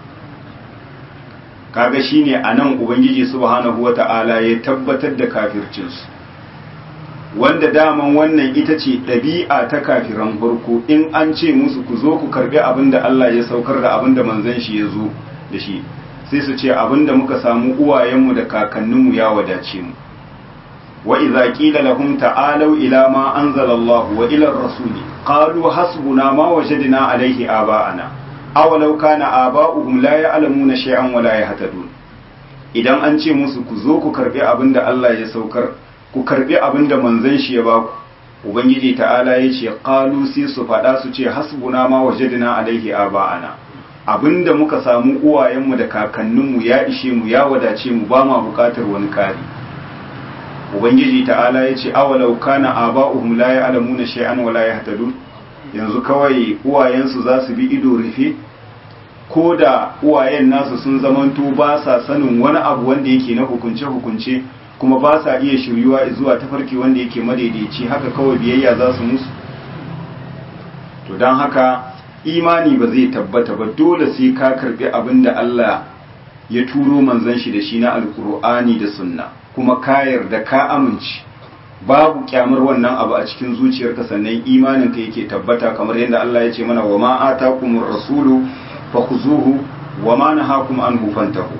S1: Kaga shine anan ubangiji subhanahu wata'ala ya tabbatar da kafircinsu, wanda daman wannan ita ce ɗabi'a ta kafiran farko. In an ce musu ku zo ku karbi abin da Allah ya saukar da abin da manzon shi ya zo da shi, sai su ce abin da muka samu uwayenmu da kakanninmu ya wadace mu. wa idza qila lahum ta'alu ila ma anzala Allah wa ila ar-rasuli qalu hasbuna ma wajadna alayhi aba'ana awalau kana aba'uhum la ya'lamuna shay'an wa la yahtadun. Idan an ce musu ku zo ku karbi abin da Allah ya saukar, ku karbi abin da manzon shi ya baku, ubangiji ta'ala ya ce qalu sai su faɗa su ce hasbuna ma wajadna alaihi aba'ana abinda muka samu uwayenmu da kakanninmu ya ishe mu ya wadace mu ba ma bukatar wani kari ubangiji ta'ala ya ce awalau kana aba'uhum la ya'lamuna shay'an wa la yahtadun yanzu kawai uwayensu za su bi ido rufe ko da uwayen nasu sun zamanto ba sa sanin wani abu wanda yake na hukunce-hukunce kuma ba sa iya shiryuwa zuwa tafarki wanda yake madaidaici haka kawai biyayya za su musu to don haka imani ba zai tabbata ba dole sai ka karbi abin da Allah ya turo manzon shi da shi na alkur'ani da sunna kuma ka yarda ka amince babu kyamar wannan abu a cikin zuciyarka sannan imaninka yake tabbata kamar yadda Allah ya ce mana wa ma atakumur rasulu fakhuzuhu wa ma nahakum anhu fantahu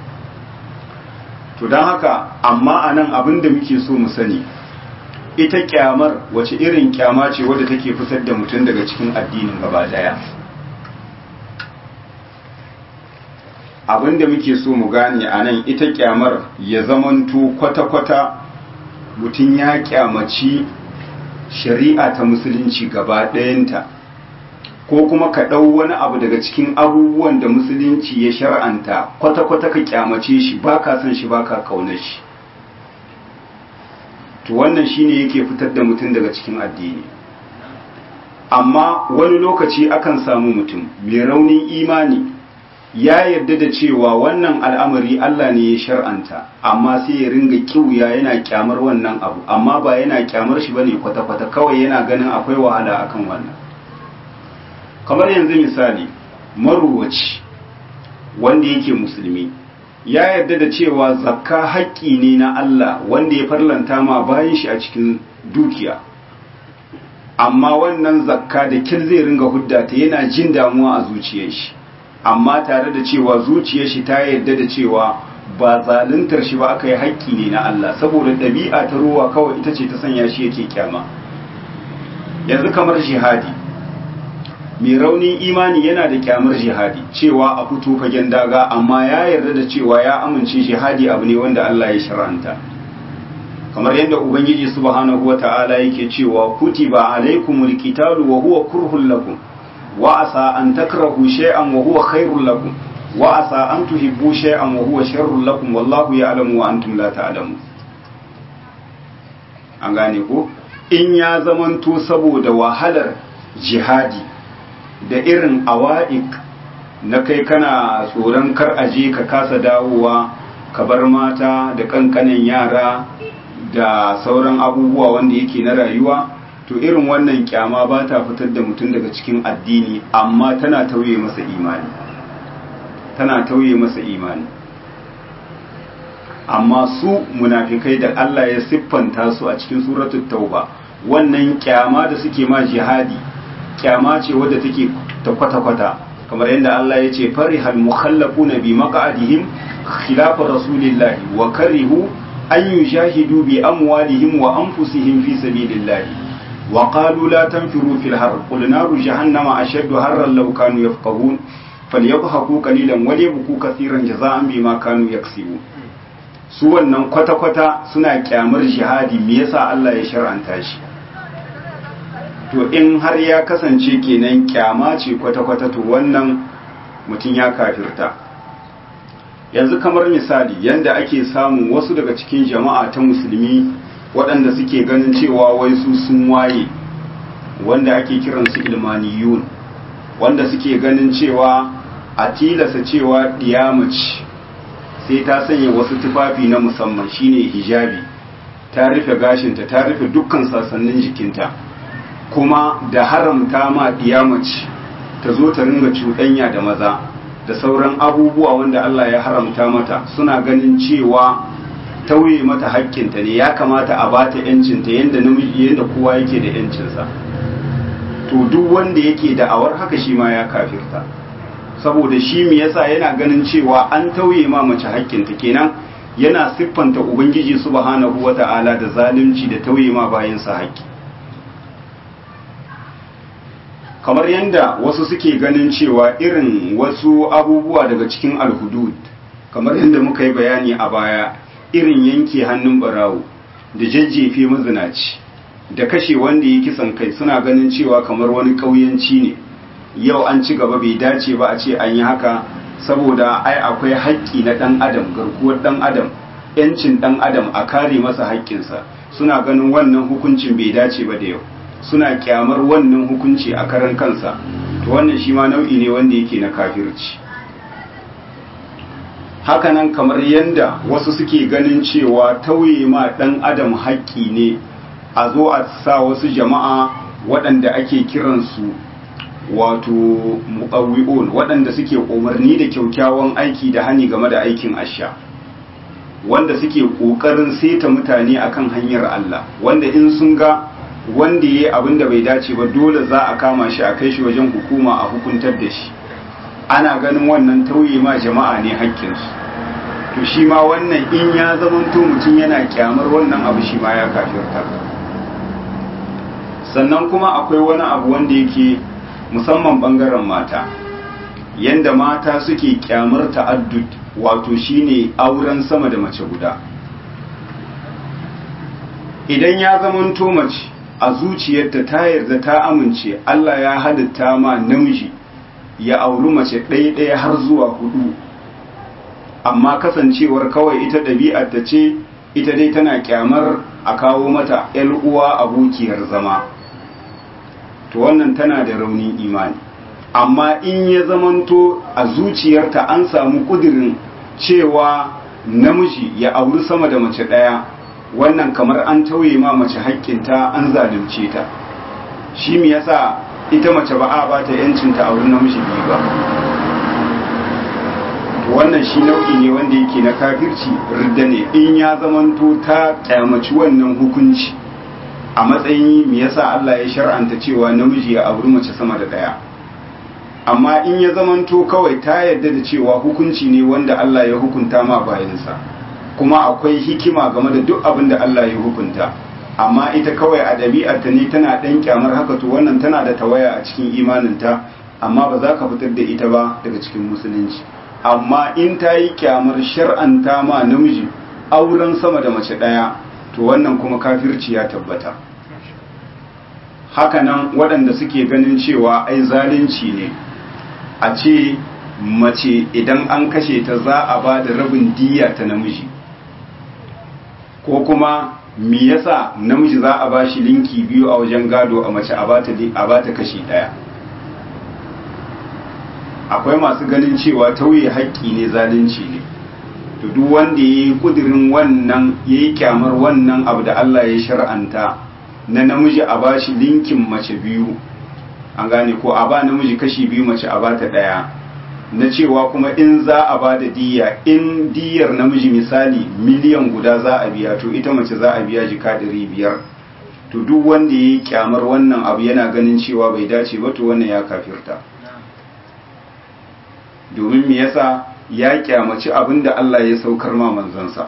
S1: to dan haka amma anan abin da muke so mu sani ita kyamar wace irin kyama ce wadda take fitar da mutum daga cikin addinin gaba daya abin da muke so mu gane anan ita kyamar ya zamanto kwata-kwata mutum ya kyamaci shari'a ta musulunci gaba ɗayanta ko kuma ka ɗau wani abu daga cikin abubuwan da musulunci ya shar'anta kwata-kwata ka kyamace shi ba ka son shi ba ka kaunar shi to wannan shine yake fitar da mutum daga cikin addini amma wani lokaci akan samu mutum mai raunin imani ya yarda da cewa wannan al'amari Allah ne ya shar'anta amma sai ya ringa kiwuya yana kyamar wannan abu amma ba yana kyamar shi bane kwata-kwata kawai yana ganin akwai wahala akan wannan kamar yanzu misali maruwaci wanda yake musulmi ya yarda da cewa zakka haƙƙi ne na Allah wanda ya farlanta ma bayan shi a cikin dukiya amma wannan zakka da kin zai ringa hudda ta yana jin damuwa a zuciyar shi amma tare da cewa zuciyar shi ta yarda da cewa ba zaluntar shi ba aka yi haƙƙi ne na Allah saboda ɗabi'a ta ruwa kawai ita ce ta sanya shi yake kyama yanzu kamar jihadi mai raunin imani yana da kyamar jihadi cewa a fito fagen daga amma ya yarda da cewa ya amince jihadi abu ne wanda Allah ya shar'anta kamar yadda ubangiji subhanahu wata'ala yake cewa kutiba alaikumul qitalu wa huwa kurhul lakum wa asa an takrahu shay'an wa huwa khairul lakum wa asa an tuhibbu shay'an wa huwa sharrul lakum wallahu ya'lamu wa antum la ta'lamun an gane ko in ya zamanto saboda wahalar jihadi da irin awa'ik na kai kana tsoron kar aje ka kasa dawowa ka bar mata da kankanin yara da sauran abubuwa wanda yake na rayuwa to irin wannan kyama ba ta fitar da mutum daga cikin addini amma tana tauye masa imani amma su munafikai da Allah ya siffanta su a cikin suratul tauba wannan kyama da suke ma jihadi kyama ce wadda take ta kwata-kwata kamar yadda Allah ya ce farihal mukhallafuna bi maq'adihim khilafa rasulillahi wa karihu an yushahidu bi amwalihim wa anfusihim fi sabilillahi wa qalu la tanfiru fil har qul naru jahannama ashaddu harran law kanu yafqahun falyadhaku qalilan wa liyabku kaseeran jazaa'an bima kanu yaksibun su wannan kwata-kwata suna kyamar jihadi me yasa Allah ya shar'anta shi to in har ya kasance kenan kyama ce kwata-kwata to wannan mutum ya kafirta yanzu kamar misali yanda ake samun wasu daga cikin jama'a ta musulmi waɗanda suke ganin cewa wai su sun waye wanda ake kiransu ilmaniyun wanda suke ganin cewa a tilasa cewa diyamaci sai ta sanya wasu tufafi na musamman shine hijabi ta rufe gashinta ta rufe dukkan sassanin jikinta kuma da haramta ma diyamaci ta zo ta ringa cuɗanya da maza da sauran abubuwa wanda Allah ya haramta mata suna ganin cewa tauye mata haƙƙinta ne ya kamata a bata yancinta yanda namiji yanda kowa yake da yancinsa to duk wanda yake da'awar haka shi ma ya kafirta saboda shi me yasa yana ganin cewa an tauye ma mace haƙƙinta kenan yana siffanta ubangiji subhanahu wata'ala da zalunci da tauye ma bayansa haƙƙi kamar yadda wasu suke ganin cewa irin wasu abubuwa daga cikin alhudud kamar yadda muka yi bayani a baya irin yanke hannun barawo da jajjefe mazinaci da kashe wanda ya kisan kai suna ganin cewa kamar wani ƙauyanci ne, yau an ci gaba bai dace ba a ce an yi haka, saboda ai akwai haƙƙi na ɗan adam, garkuwar ɗan adam, ‘yancin ɗan adam a kare masa haƙƙinsa, suna ganin wannan hukuncin bai dace ba da yau, suna kyamar wannan hukunci a karan kansa, to wannan shi ma nau'i ne wanda yake na kafirci. Hakanan kamar yanda wasu suke ganin cewa tauye ma ɗan adam haƙƙi ne a zo a sa wasu jama'a waɗanda ake kiransu wato muqawwi'un, waɗanda suke umarni da kyaukyawan aiki da hani game da aikin asha, wanda suke ƙoƙarin seta mutane akan hanyar Allah, wanda in sun ga wanda yayi abin da bai dace ba dole za a kama shi a kai shi wajen hukuma a hukuntar da shi, ana ganin wannan tauye ma jama'a ne haƙƙinsu. To shi ma wannan in ya zamanto mutum yana kyamar wannan abu, shi ma ya kafirta. Sannan kuma akwai wani abu wanda yake musamman bangaren mata, yanda mata suke kyamar ta'addud, wato shine auren sama da mace guda. Idan ya zamanto mace a zuciyarta ta yarda ta amince Allah ya halitta ma namiji ya auri mace ɗaya har zuwa 4, amma kasancewar kawai ita ɗabi'ar ta ce ita dai tana kyamar a kawo mata 'yar uwa abokiyar zama, to wannan tana da raunin imani. Amma in ya zamanto a zuciyarta an samu kudirin cewa namiji ya auri sama da mace ɗaya, wannan kamar an tauye ma mace haƙƙinta, an zalunce ta. Shi me yasa ita mace ba a ba ta yancin ta auri namiji biyu ba? Wannan shi nau'i ne wanda yake na kafirci, ridda ne in ya zamanto ta kyamaci wannan hukunci a matsayin me yasa Allah ya shar'anta cewa namiji ya auri mace sama da ɗaya. Amma in ya zamanto kawai ta yarda da cewa hukunci ne wanda Allah ya hukunta ma bayansa, kuma akwai hikima game da duk abin da Allah ya hukunta, amma ita kawai a ɗabi'arta ne tana ɗan kyamar haka, to wannan tana da tawaya a cikin imaninta, amma ba za ka fitar da ita ba daga cikin musulunci. Amma in ta yi kyamar shar'anta ma namiji auren sama da mace ɗaya, to wannan kuma kafirci ya tabbata. Hakanan waɗanda suke ganin cewa ai zalunci ne a ce mace idan an kashe ta za a ba da rabin diyya ta namiji, ko kuma me yasa namiji za a ba shi linki 2 a wajen gado, a mace a ba ta kashi 1. Akwai masu ganin cewa tauye haƙƙi ne, zalunci ne. To duk wanda ya yi ƙudurin wannan, ya yi kyamar wannan abu da Allah ya shar'anta na namiji a ba shi linkin mace 2, an gane ko a ba namiji kashi 2, mace a ba ta 1, na cewa kuma in za a ba da diyya, in diyyar namiji misali miliyan guda za a biya, to ita mace za a biya jika 500. To duk wanda ya yi kyamar wannan abu yana ganin cewa bai dace ba, to wannan ya kafirta. Domin me yasa ya kyamaci abin da Allah ya saukar ma manzansa.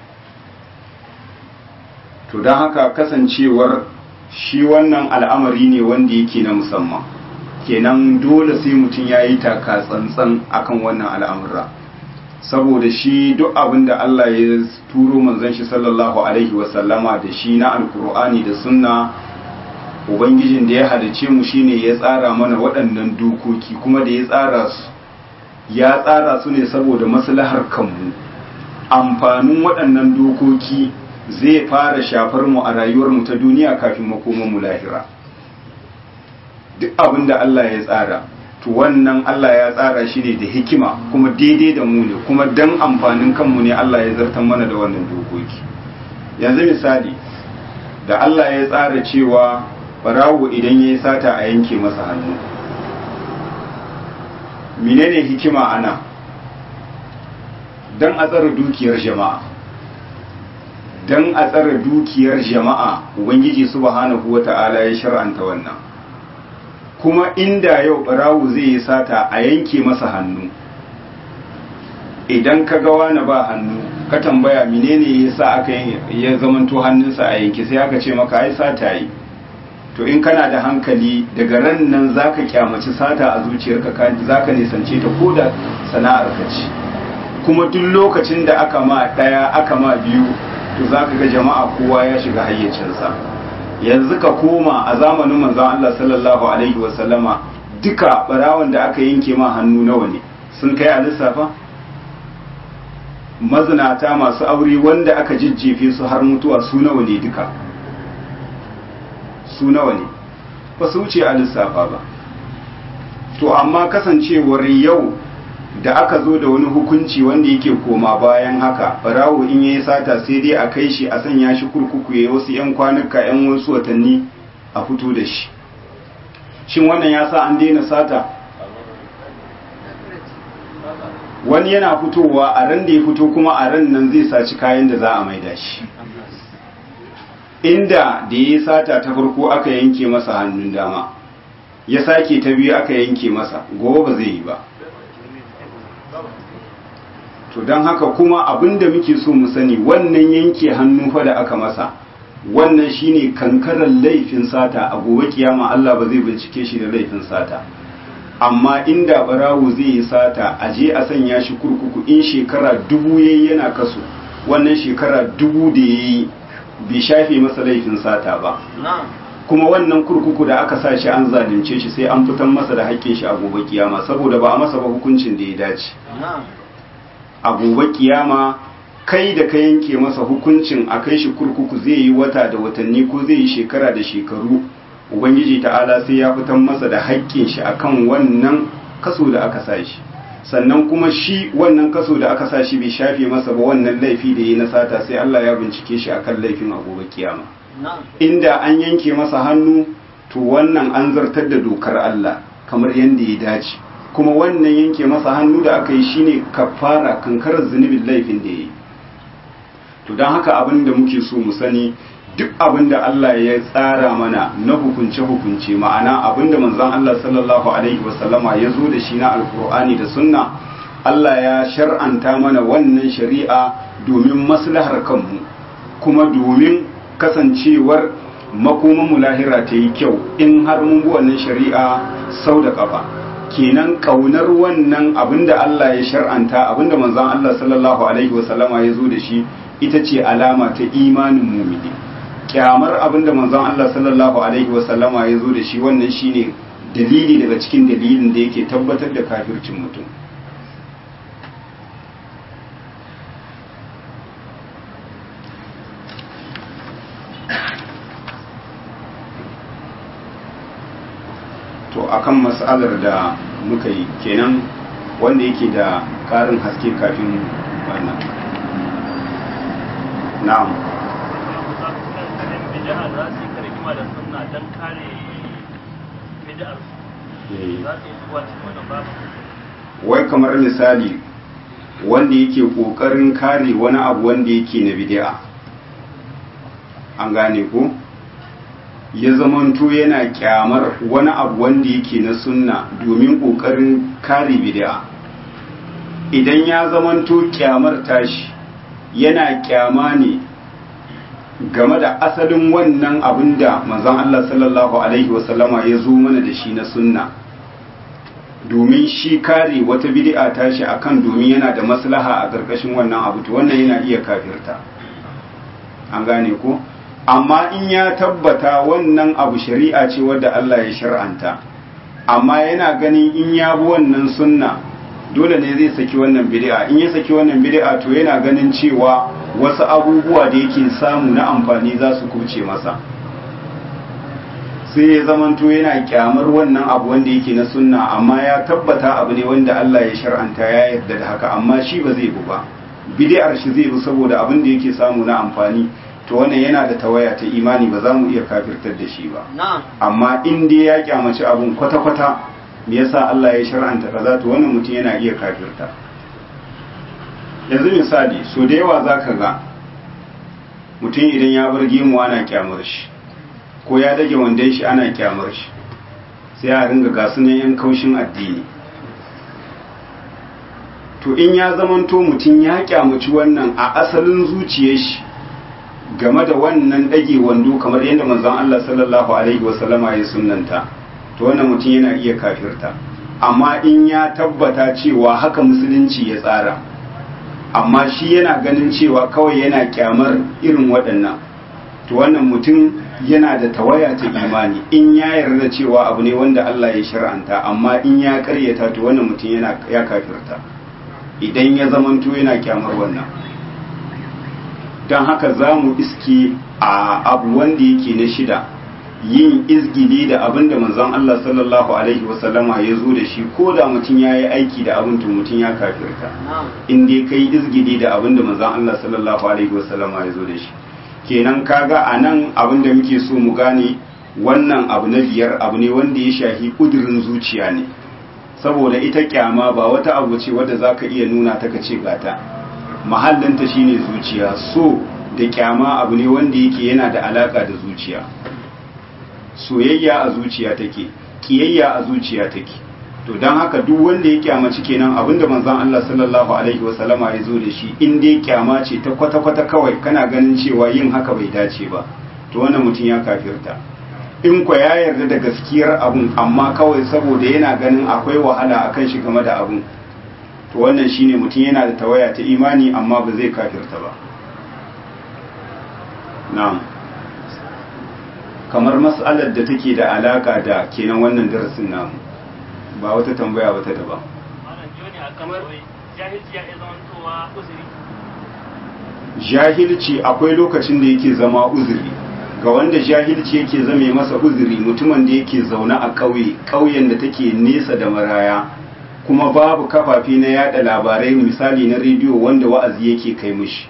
S1: To don haka kasancewar shi wannan al'amari ne wanda yake na musamman, kenan dole sai mutum ya yi taka tsantsan akan wannan al'amura, saboda shi duk abin da Allah ya turo manzon shi sallallahu alaihi wasallama da shi na alkur'ani da sunna, ubangijin da ya halice mu shine ya tsara mana waɗannan dokoki, kuma da ya tsara su ne saboda maslahar kanmu. Amfanin waɗannan dokoki zai fara shafar mu a rayuwar mu ta duniya kafin makoman mu lahira. Duk abin da Allah ya tsara, to wannan Allah ya tsara shi ne da hikima, kuma daidai da mu ne, kuma dan amfanin kanmu ne Allah ya zartar mana da wannan dokoki. Yanzu misali, da Allah ya tsara cewa barawo idan ya yi sata a yanke masa hannu, menene hikima ana? Dan a tsara dukiyar jama'a, dan a tsara dukiyar jama'a, ubangiji subhanahu wata'ala ya shar'anta wannan. Kuma inda yau barawo zai yi sata a yanke masa hannu, idan ka ga wani ba hannu ka tambaya menene yasa aka ya zamanto hannunsa a yanke, sai aka ce maka ai sata yi. To in kana da hankali, daga ran nan zaka kyamaci sata a zuciyarka, zaka nisance ta koda sana'ar ka ce. Kuma duk lokacin da aka ma ɗaya aka ma biyu, to zaka ga jama'a kowa ya shiga hayyacinsa. yanzu ka koma a zamanin manzon Allah sallallahu alaihi wasallama duka barawon da aka yanke ma hannu nawa ne sun kai a lissafa? mazinata masu aure wanda aka jijjefe su har mutuwa su nawa ne duka? su nawa ne ba su wuce a lissafa ba. to amma kasancewar yau da aka zo da wani hukunci wanda yake koma bayan haka, barawo in yayi sata sai dai a kai shi a sanya shi kurkuku ya wasu 'yan kwanuka 'yan wasu watanni a fito da shi. Shin wannan ya sa an daina sata? Wani yana fitowa a ran da ya fito kuma a ran nan zai saci kayan da za a maida shi. Inda da ya sata ta farko aka yanke masa hannun dama, ya sake ta biyu aka yanke masa, gobe ba zai yi ba. To don haka kuma abinda muke so mu sani, wannan yanke hannu fa da aka masa, wannan shine kankarar laifin sata. A gobe kiyama Allah ba zai bincike shi da laifin sata. Amma inda barawo zai yi sata, a je a sanya shi kurkuku, in shekara 1000 yayi yana kaso, wannan shekara 1000 da yayi bai shafe masa laifin sata ba. Kuma wannan kurkuku da aka sa shi an zalunce shi, sai an fitan masa da haƙƙin shi a gobe kiyama, saboda ba a masa ba hukuncin da ya dace. A gobe kiyama kai da ka yanke masa hukuncin a kai shi kurkuku zai yi wata da watanni ko zai yi shekara da shekaru, ubangiji ta'ala sai ya fitan masa da haƙƙin shi akan wannan kaso da aka sa shi. Sannan kuma shi wannan kaso da aka sa shi bai shafe masa ba wannan laifi da yi na sata, sai Allah ya bincike shi akan laifin a gobe kiyama. Inda an yanke masa hannu, to wannan an zartar da dokar Allah kamar yadda ya dace. Kuma wannan yanke masa hannu da aka yi shine kafara, kankarar zunubin laifin da ya yi. To don haka abin da muke so mu sani, duk abin da Allah ya tsara mana na hukunce-hukunce, ma'ana abin da manzon Allah sallallahu alaihi wasallama ya zo da shi na alkur'ani da sunna, Allah ya shar'anta mana wannan shari'a domin maslahar kanmu, kuma domin kasancewar makomanmu lahira ta yi kyau in har mun bi wannan shari'a sau da ƙafa. Kenan kaunar wannan abinda Allah ya shar'anta, abinda manzon Allah sallallahu alaihi wasallama ya zo da shi, ita ce alama ta imanin mumini. Kyamar abinda manzon Allah sallallahu alaihi wasallama ya zo da shi, wannan shine dalili daga cikin dalilin da yake tabbatar da kafircin mutum. To akan mas'alar da muka yi kenan, wanda yake da ƙarin haske kafin wannan. Na'am. Wai kamar misali wanda yake ƙoƙarin kare wani abu wanda yake na bid'a, an gane ko? Ya zamanto yana kyamar wani abu wanda yake na sunna domin ƙoƙarin kare bid'a. Idan ya zamanto kyamar tashi yana kyama ne game da asalin wannan abin da manzon Allah sallallahu alaihi wasallama ya zo mana da shi na sunna, domin shi kare wata bid'a tashi akan domin yana da maslaha a ƙarƙashin wannan abu, to wannan yana iya kafirta, an gane ko? Amma in ya tabbata wannan abu shari'a ce wadda Allah ya shar'anta, amma yana ganin in ya bi wannan sunna dole ne zai saki wannan bid'a, in ya saki wannan bid'a to yana ganin cewa wasu abubuwa da yake samu na amfani za su kuce masa, sai ya zamanto yana kyamar wannan abu wanda yake na sunna, amma ya tabbata abu ne wanda Allah ya shar'anta, ya yarda da haka, amma shi ba zai bi ba, bid'ar shi zai bi saboda abin da yake samu na amfani. To wannan yana da tawaya ta imani, ba za mu iya kafirtar da shi ba. Amma in dai ya kyamaci abun kwata-kwata, me yasa Allah ya shar'anta kaza, to wannan mutum yana iya kafirta. Yanzu misali, so da yawa za ka ga mutum idan ya bar gemu ana kyamar shi, ko ya dage wandon shi ana kyamar shi, sai a ringa gasu ne yan kaushin addini. To in ya zamanto mutum ya kyamaci wannan a asalin zuciyar shi game da wannan ɗage wando, kamar yadda manzon Allah sallallahu alaihi wasallama ya sunnanta, to wannan mutum yana iya kafirta. Amma in ya tabbata cewa haka musulunci ya tsara, amma shi yana ganin cewa kawai yana kyamar irin waɗannan, to wannan mutum yana da tawaya ta imani in ya yarda cewa abu ne wanda Allah ya shar'anta, amma in ya karyata to wannan mutum ya kafirta idan ya zamanto yana kyamar wannan. don haka za mu iske a abu wanda yake na shida yin izgili da abin da manzon Allah sallallahu alaihi wasallama ya zo da shi, ko da mutum ya yi aiki da abin to mutum ya kafirta in dai kai izgili da abin da manzon Allah sallallahu alaihi wasallama ya zo da shi. Kenan kaga a nan abin da muke so mu gane wannan abu na biyar abu ne wanda ya shahi kudurin zuciya ne, saboda ita kyama ba wata abu ce wadda za ka iya nuna ta kace gata, mahallinta shine zuciya. So da kyama abu ne wanda yake yana da alaka da zuciya. Soyayya a zuciya take, kiyayya a zuciya take. To don haka duk wanda ya kyamaci kenan abinda manzon Allah sallallahu alaihi wasallama ya zo da shi, in dai kyama ce ta kwata-kwata kawai kana ganin cewa yin haka bai dace ba, to wannan mutum ya kafirta. In kwa ya yarda da gaskiyar abun amma kawai saboda yana ganin akwai wahala akan shi game da abun, to wannan shine mutum yana da tawaya ta imani amma ba zai kafirta ba. Na'am. Kamar mas'alar da take da alaka da kenan wannan darasin namu, ba wata tambaya ba ta daban. Jahilci akwai lokacin da yake zama uzuri ga wanda jahilci yake zame masa uzuri, mutumin da yake zaune a ƙauyen da take nesa da maraya, kuma babu kafafi na yada labarai misali na rediyo wanda wa'azi yake kai mishi.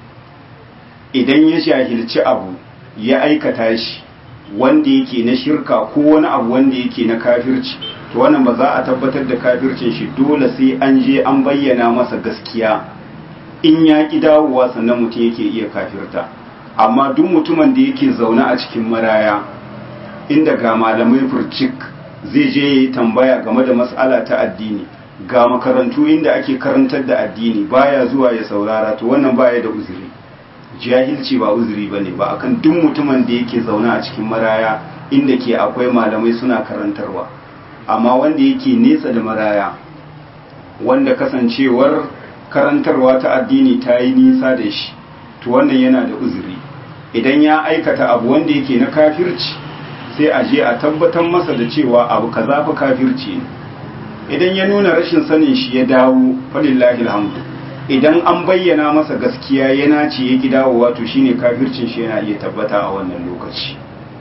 S1: Idan ya jahilci abu ya aikata shi wanda yake na shirka ko wani abu wanda yake na kafirci, to wannan ba za a tabbatar da kafircin shi, dole sai an je an bayyana masa gaskiya. In ya ki dawowa sannan mutum yake iya kafirta. Amma duk mutumin da yake zaune a cikin maraya inda ga malamai furcik zai je ya yi tambaya game da mas'ala ta addini, ga makarantu inda ake karantar da addini baya zuwa ya saurara, to wannan baya da uzuri. Jahilci ba uzuri bane ba akan duk mutumin da yake zaune a cikin maraya inda ke akwai malamai suna karantarwa. Amma wanda yake nesa da maraya, wanda kasancewar karantarwa ta addini ta yi nisa da shi, to wannan yana da uzuri. Idan ya aikata abu wanda yake na kafirci, sai a je a tabbatar masa da cewa abu kaza fa kafirci ne. Idan ya nuna rashin sanin shi ya dawo, falillahi alhamdu. Idan an bayyana masa gaskiya ya nace ya ki dawowa, to shine kafircin shi yana iya tabbata a wannan lokaci.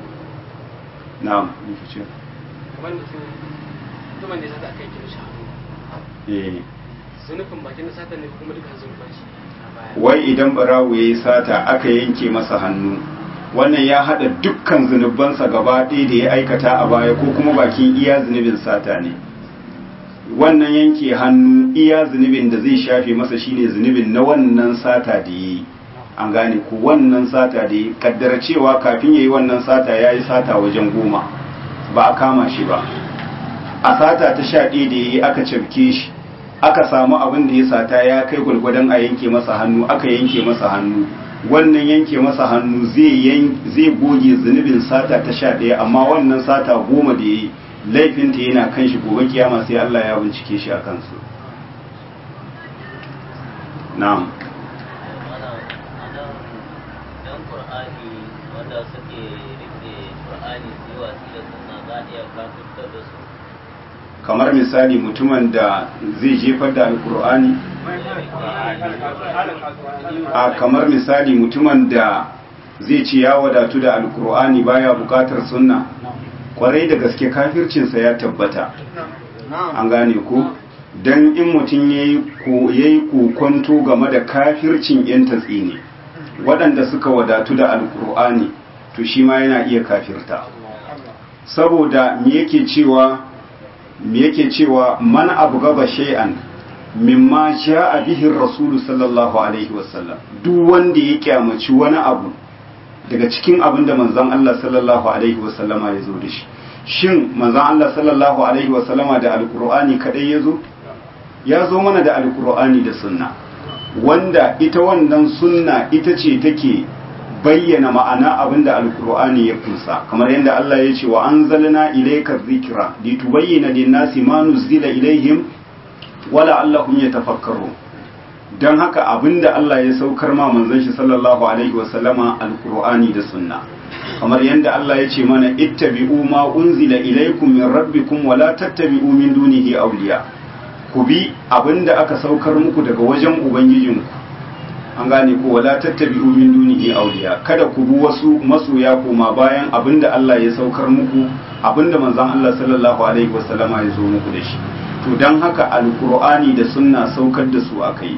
S1: Na'am, ce.
S2: Kamar mutumin da ya sata aka yi kirshi. Zunufin bakin na sata ne kuma dukkan zunufin shi.
S1: Wai idan barawo ya yi sata aka yanke masa hannu, wannan ya haɗa dukkan zunubansa gaba ɗaya da ya aikata a baya ko kuma bakin iya zunubin sata ne. Wannan yanke hannu iya zunubin da zai shafe masa shine zunubin na wannan sata da ya yi. An gane ko wannan sata da ya kaddara cewa kafin ya yi wannan sata ya yi sata wajen 10 ba a kama shi ba. A sata ta 11 da ya yi aka cafke shi, aka samu abin da ya sata ya kai gwalgwadon a yanke masa hannu, aka yanke masa hannu. Wannan yanke masa hannu zai goge zunubin sata ta 11, amma wannan sata 10 da ya yi laifinta yana kan shi gobe kiyama sai Allah ya bincike shi a kansu. Na'am.
S4: Dan Qur'ani wanda suke rike Qur'ani su yi wasi da sunna za a iya kafirtar da su.
S1: Kamar misali mutumin da zai jefar da alkur'ani, a kamar misali mutumin da zai ce ya wadatu da alkur'ani baya bukatar sunna, kwarai da gaske kafircinsa ya tabbata. An gane ku don in mutum ya yi kokonto game da kafircin 'yan tatsi ne waɗanda suka wadatu da alkur'ani, to shi ma yana iya kafirta. Saboda me yake cewa man abu gaba shay'an mimma sha'a bihi rasulu sallallahu alaihi wasallam, duk wanda ya kyamaci wani abu daga cikin abin da manzon Allah sallallahu alaihi wasallama ya zo da shi. Shin manzon Allah sallallahu alaihi wasallama da alkur'ani kadai ya zo? Ya zo mana da alkur'ani da sunna, wanda ita wannan sunna ita ce take bayyana ma'ana abin da alkur'ani ya kunsa, kamar yadda Allah ya ce wa anzalna ilayka dhikra litubayyana lin-nasi ma nuzila ilaihim wa la'allahum yatafakkarun. Dan haka abinda Allah ya saukar ma manzon shi sallallahu alaihi wasallama alkur'ani da sunna, kamar yadda Allah ya ce mana ittabi'u ma unzila ilaykum min rabbikum wa la tattabi'u min dunihi awliya, ku bi abinda aka saukar muku daga wajen ubangijinku, an gane ko wala tattabi'u min dunihi awliya, kada ku bi wasu masoya koma bayan abinda Allah ya saukar muku, abinda manzon Allah sallallahu alaihi wasallama ya zo muku da shi. To dan haka alqur'ani da sunna saukar da su akai,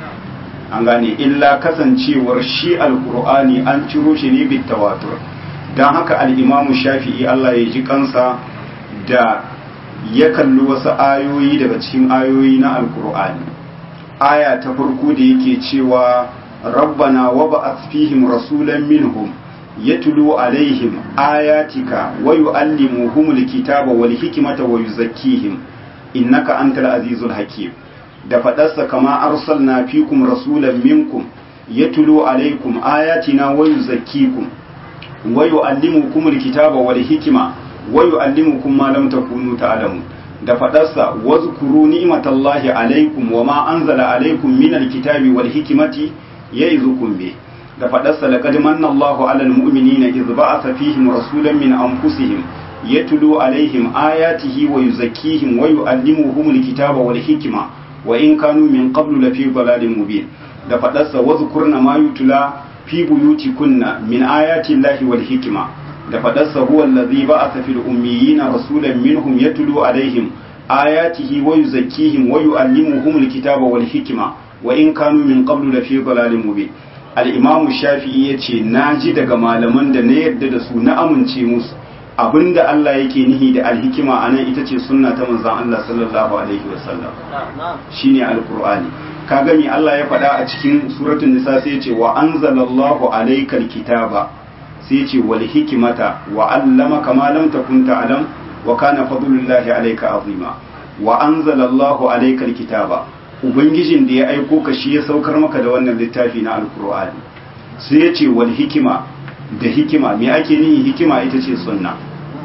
S1: an gane, illa kasancewar shi alqur'ani an ciro shi ne bit tawatur. Dan haka al-imamu Shafi'i Allah ya ji kansa da ya kalli wasu ayoyi daga cikin ayoyi na alqur'ani, aya ta farko da yake cewa rabbana wa ba'ath fihim rasulan minhum yatlu alaihim ayatika wa yuallimuhumul kitaba wal hikmata wa yuzakkihim innaka antal azizul hakim, da fadarsa kama arsalna fikum rasulan minkum yatlu alaikum ayatina wa yuzakkikum wa yuallimukumul kitaba wal hikma wa yuallimukum ma lam takunu ta'lamun, da fadarsa wazkuru ni'matallahi alaikum wa ma anzala alaikum minal kitabi wal hikmati ya'izukum bi, da fadarsa laqad manna Allahu 'alal mu'minina idh ba'atha fihim rasulan min anfusihim yatlu alaihim ayatihi wa yuzakkihim wa yu'allimuhumul kitaba wal hikma wa in kanu min qablu lafi dhalalin mubin, da fadarsa wazkurna ma yutla fi buyutikunna min ayati Allahi wal hikma, da fadarsa huwa allazi ba'atha fil ummiyina rasulan minhum yatlu alaihim ayatihi wa yuzakkihim wa yu'allimuhumul kitaba wal hikma wa in kanu min qablu lafi dhalalin mubin. al-imamu Shafi'i yace naji daga malaman da na yadda da su na amince musu abinda Allah yake nihi da alhikima anan ita ce sunna ta manzon Allah sallallahu alaihi wasallam, shine alqur'ani. kaga me Allah ya faɗa a cikin suratul nisa sai yace wa anzalallahu alaykal kitaba, sai yace wal hikmata wa allamaka ma lam takun ta'lam wa kana fadlullahi alayka azima. wa anzalallahu alaykal kitaba, ubangijin da ya aiko ka shi ya saukar maka da wannan littafi na alqur'ani. sai yace wal hikima, da hikima me ake nihi hikima ita ce sunna,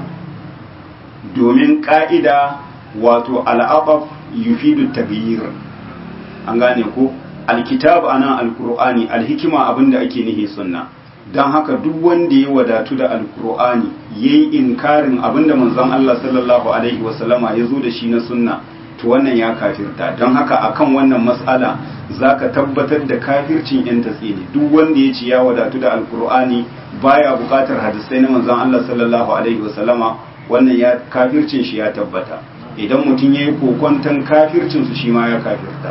S1: domin ka'ida wato al'aqaf yufidu taghyir, an gane ko alkitab ana alqur'ani, alhikima abinda ake nihi sunna. dan haka duk wanda ya wadatu da alqur'ani yayi inkarin abinda manzon Allah sallallahu alaihi wasallama ya zo da shi na sunna, to wannan ya kafirta. don haka akan wannan mas'ala zaka tabbatar da kafircin yan tatsini. duk wanda ya ce ya wadatu da alqur'ani baya bukatar hadisai na manzon Allah sallallahu alaihi wasallama, wannan ya kafircin shi ya tabbata. idan mutum yayi kokonton kafircin su shi ma ya kafirta,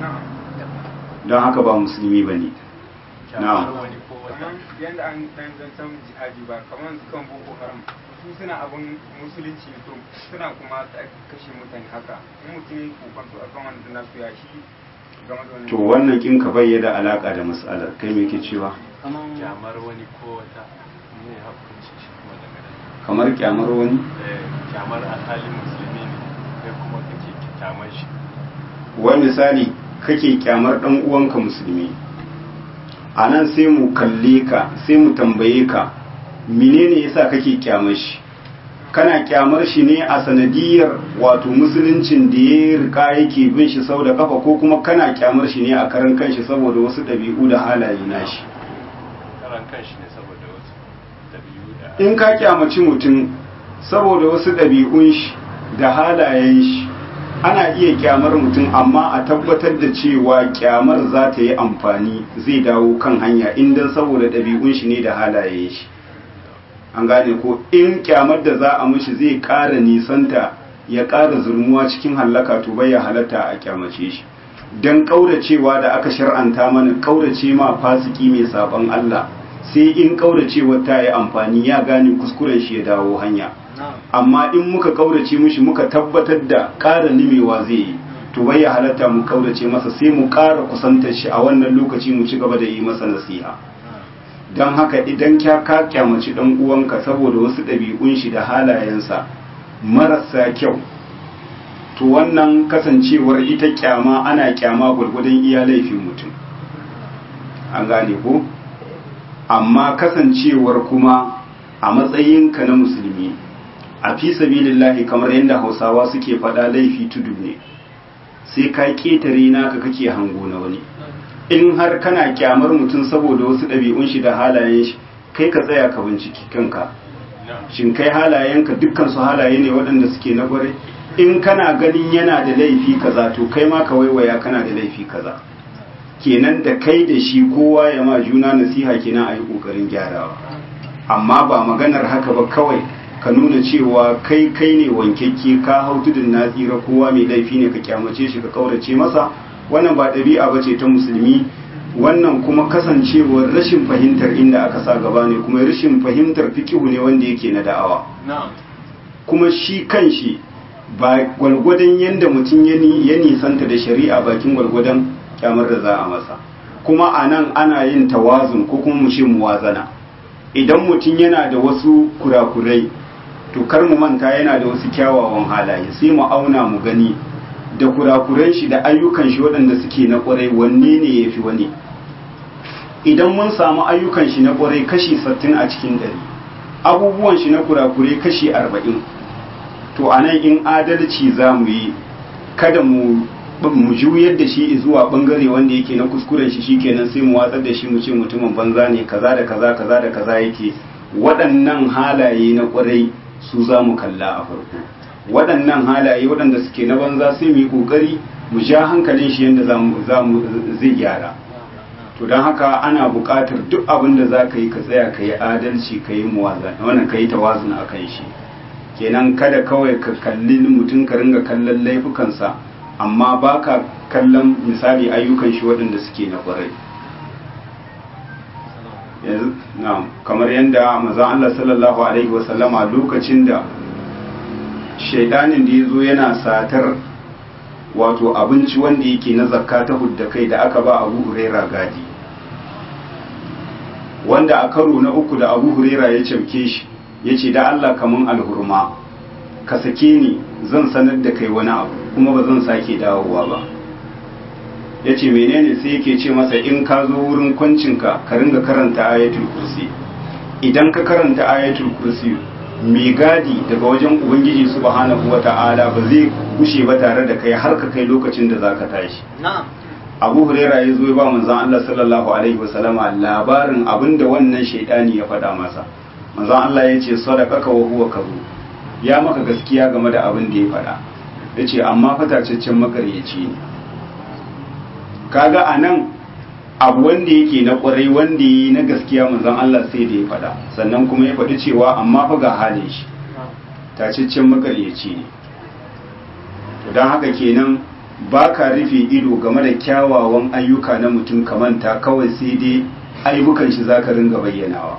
S1: don haka ba musulmi bane. na'am,
S6: yanda an dan san jihadi ba kamar kan boko haram, su suna abin musulunci to suna kuma kashe mutane haka, in mutum yayi kokonto akan wannan nasu ya shi game da wannan.
S1: to wannan kin ka bayyana alaka da mas'alar, kai me ke cewa
S7: kyamar wani ko wata ne hukunci shi kuma daga nan,
S1: kamar kyamar wani,
S7: kyamar alhalin musulmi ne kai kuma kake kyamar shi.
S1: wani misali kake kyamar dan uwanka musulmi, a nan sai mu kalle ka, sai mu tambaye ka menene yasa kake kyamar shi. kana kyamar shi ne a sanadiyar wato musuluncin da ya rika yake bin shi sau da kafa, ko kuma kana kyamar shi ne a karan kanshi saboda wasu ɗabi'u da halaye nashi.
S7: karan kanshi ne saboda wasu ɗabi'u da,
S1: in ka kyamaci mutum saboda wasu ɗabi'un shi da halayen shi, ana iya kyamar mutum amma a tabbatar da cewa kyamar za ta yi amfani, zai dawo kan hanya indan saboda ɗabi'un shi ne da halayen shi. an gane ko in kyamar da za a mishi zai ƙara nisanta ya ƙara zurmuwa cikin hallaka, to bai ya halatta a kyamace shi. don ƙauracewa da aka shar'anta mana ƙaurace ma fasiki mai saban Allah, sai in ƙauracewar ta yi amfani ya gane kuskuren shi ya dawo hanya. amma in muka ƙaurace mishi muka tabbatar da ƙara nimewa zai yi, to bai ya halatta mu ƙaurace masa, sai mu ƙara kusantar shi a wannan lokaci mu ci gaba da yi masa nasiha. don haka idan ka kyamaci dan uwanka saboda wasu ɗabi'un shi da halayensa marasa kyau, to wannan kasancewar ita kyama ana kyama gwargwadon iya laifin mutum, an gane ko. amma kasancewar kuma a matsayinka na musulmi a fi sabilillahi, kamar yadda Hausawa suke faɗa, laifi tudu ne, sai ka ƙetare naka kake hango na wani. in har kana kyamar mutum saboda wasu ɗabi'un shi da halayen shi, kai ka tsaya ka binciki kanka shin kai halayenka dukkan su halaye ne waɗanda suke na gware in kana ganin yana da laifi kaza to kai ma ka waiwaya kana da laifi kaza kenan da kai da shi kowa ya ma juna nasiha kenan a yi ƙoƙarin gyarawa amma ba maganar haka ba kawai ka nuna cewa kai ne wankekke ka hau tudun na tsira kowa mai laifi ne ka kyamace shi ka kaurace masa wannan ba ɗabi'a ba ce ta musulmi wannan kuma kasancewar rashin fahimtar inda aka sa gaba ne kuma rashin fahimtar fikihu ne wanda yake na da'awa kuma shi kanshi ba gwalgwadon yadda mutum ya nisanta da shari'a bakin gwalgwadon kyamar da za a masa kuma a nan ana yin tawazun ko kuma mushe muwazana idan mutum yana da wasu kurakurai to kar mu manta yana da wasu kyawawan halaye sai mu auna mu gani da kurakuran shi da ayyukan shi waɗanda suke na ƙwarai wanne ne ya fi wani idan mun samu ayyukan shi na ƙwarai kashi 60 a cikin 100 abubuwan shi na kurakurai kashi 40 to a nan in adalci za mu yi kada mu juyar da shi zuwa bangare wanda yake na kuskuren shi shikenan sai mu watsar da shi mu ce mutumin banza ne kaza da kaza kaza da kaza yake waɗannan halaye na ƙwarai su za mu kalla a farko waɗannan halaye waɗanda suke na banza sai mu yi ƙoƙari mu ja hankalin shi yadda zai gyara to don haka ana buƙatar duk abin da za ka yi ka tsaya ka yi adalci ka yi wannan ka yi tawazun a kan shi kenan kada kawai ka kalli mutum ka ringa kallon laifukansa amma ba ka kallon misali ayyukan shi waɗanda suke na ƙwarai kamar yadda mazan Allah sallallahu Alaihi wasallama lokacin da shaidanin da ya zo yana satar wato abinci wanda yake na zakka ta hudda kai da aka ba Abu Huraira gadi wanda a karo na uku da Abu Huraira ya camke shi ya ce da Allah kamun alhurma ka sake ni zan sanar da kai wani abu kuma ba zan sake dawowa ba ya ce menene sai yake ce masa in ka zo wurin kwancinka ka ringa karanta ayatul kursi idan ka karanta ayatul kursi mai gadi daga wajen ubangiji subhanahu wata'ala ba zai gushe ba tare da kai har ka kai lokacin da zaka tashi Abu Huraira ya zo ya ba manzon Allah sallallahu alaihi wasallama labarin abinda wannan shaidani ya faɗa masa manzon Allah ya ce sadaqaka wa huwa kazu ya maka gaskiya game da abin da ya faɗa yace amma fatacaccen makaryaci ne kaga anan abu wanda yake na kwarai wanda yi na gaskiya manzon Allah sai da ya faɗa sannan kuma ya faɗi cewa amma fa ga halin shi tacaccen makaryaci ne to don haka kenan ba ka rufe ido game da kyawawan ayyuka na mutum kamanta kawai sai dai ayyukan shi za ka ringa bayyanawa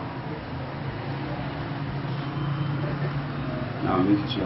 S1: na miki cewa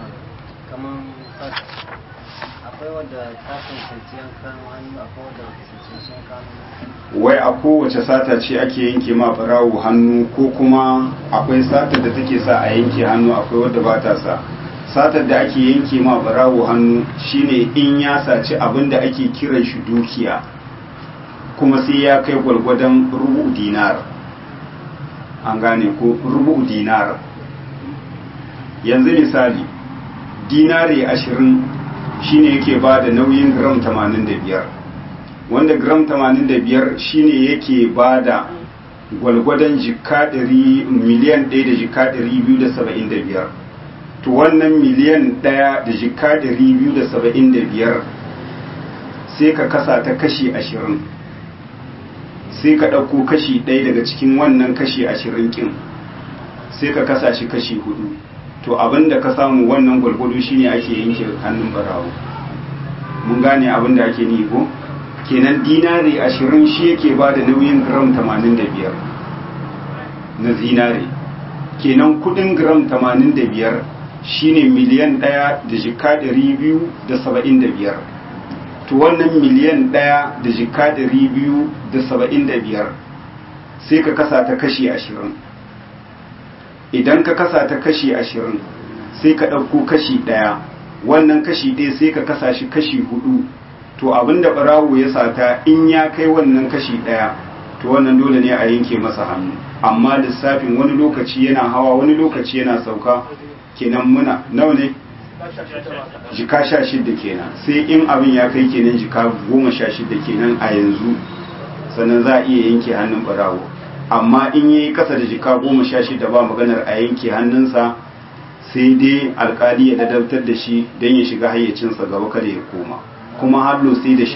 S4: akwai wadda ta cancanci yankan hannu akwai wadda ta cancanci yankan hannu
S1: wai a kowace sata ce ake yanke ma barawo hannu ko kuma akwai satar da take sa a yanke hannu akwai wadda ba ta sa satar da ake yanke ma barawo hannu shine in ya saci abin da ake kiran shi dukiya kuma sai ya kai gwargwadon rubu dinar an gane ko rubu dinar yanzu misali dinari 20 shine yake ba da nauyin gram 85 wanda gram 85 shine yake ba da gwalgwadon jika miliyan 1 da jika 275 to wannan miliyan 1 da jika 275 sai ka kasa ta kashi 20 sai ka ɗauko kashi 1 daga cikin wannan kashi 20 kin sai ka kasa shi kashi 4 to abinda ka samu wannan gwalgwado shine ake yanke hannun barawo mun gane abinda ake ni ko kenan dinari 20 shi yake ba da nauyin gram 85 na zinare kenan kudin gram 85 shine miliyan 1 da jika 275 to wannan miliyan 1 da jika 275 sai ka kasa ta kashi 20 idan ka kasa ta kashi 20 sai ka ɗauko kashi 1 wannan kashi 1 sai ka kasa shi kashi 4 to abinda barawo ya sata in ya kai wannan kashi 1 to wannan dole ne a yanke masa hannu amma lissafin wani lokaci yana hawa wani lokaci yana sauka kenan muna nawa ne jika 16 kenan sai in abin ya kai kenan jika 16 kenan a yanzu sannan za a iya yanke hannun barawo amma in yi kasa da jika 16 ba maganar a yanke hannunsa, sai dai alkali ya ladabtar da shi don ya shiga hayyacinsa gaba kada ya koma. Kuma hallo sai da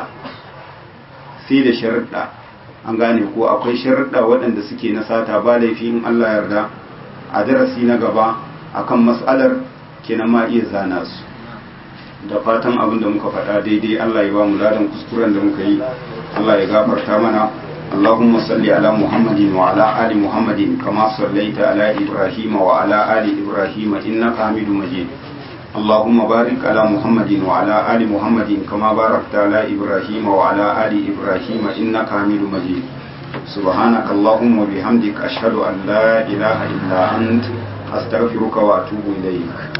S1: sharuɗa an gane ko akwai sharuɗa waɗanda suke na sata, ba laifi in Allah yarda a darasi na gaba akan mas'alar kenan ma iya zana su. Da fatan abin da muka faɗa daidai Allah ya ba mu ladan kuskuren da muka yi, Allah ya gafarta mana. اللهم صل على محمد وعلى آل محمد كما صليت على إبراهيم وعلى آل إبراهيم إنك حميد مجيد. اللهم بارك على محمد وعلى آل محمد كما باركت على إبراهيم وعلى آل إبراهيم إنك حميد مجيد. سبحانك اللهم وبحمدك أشهد أن لا إله إلا أنت أستغفرك وأتوب إليك.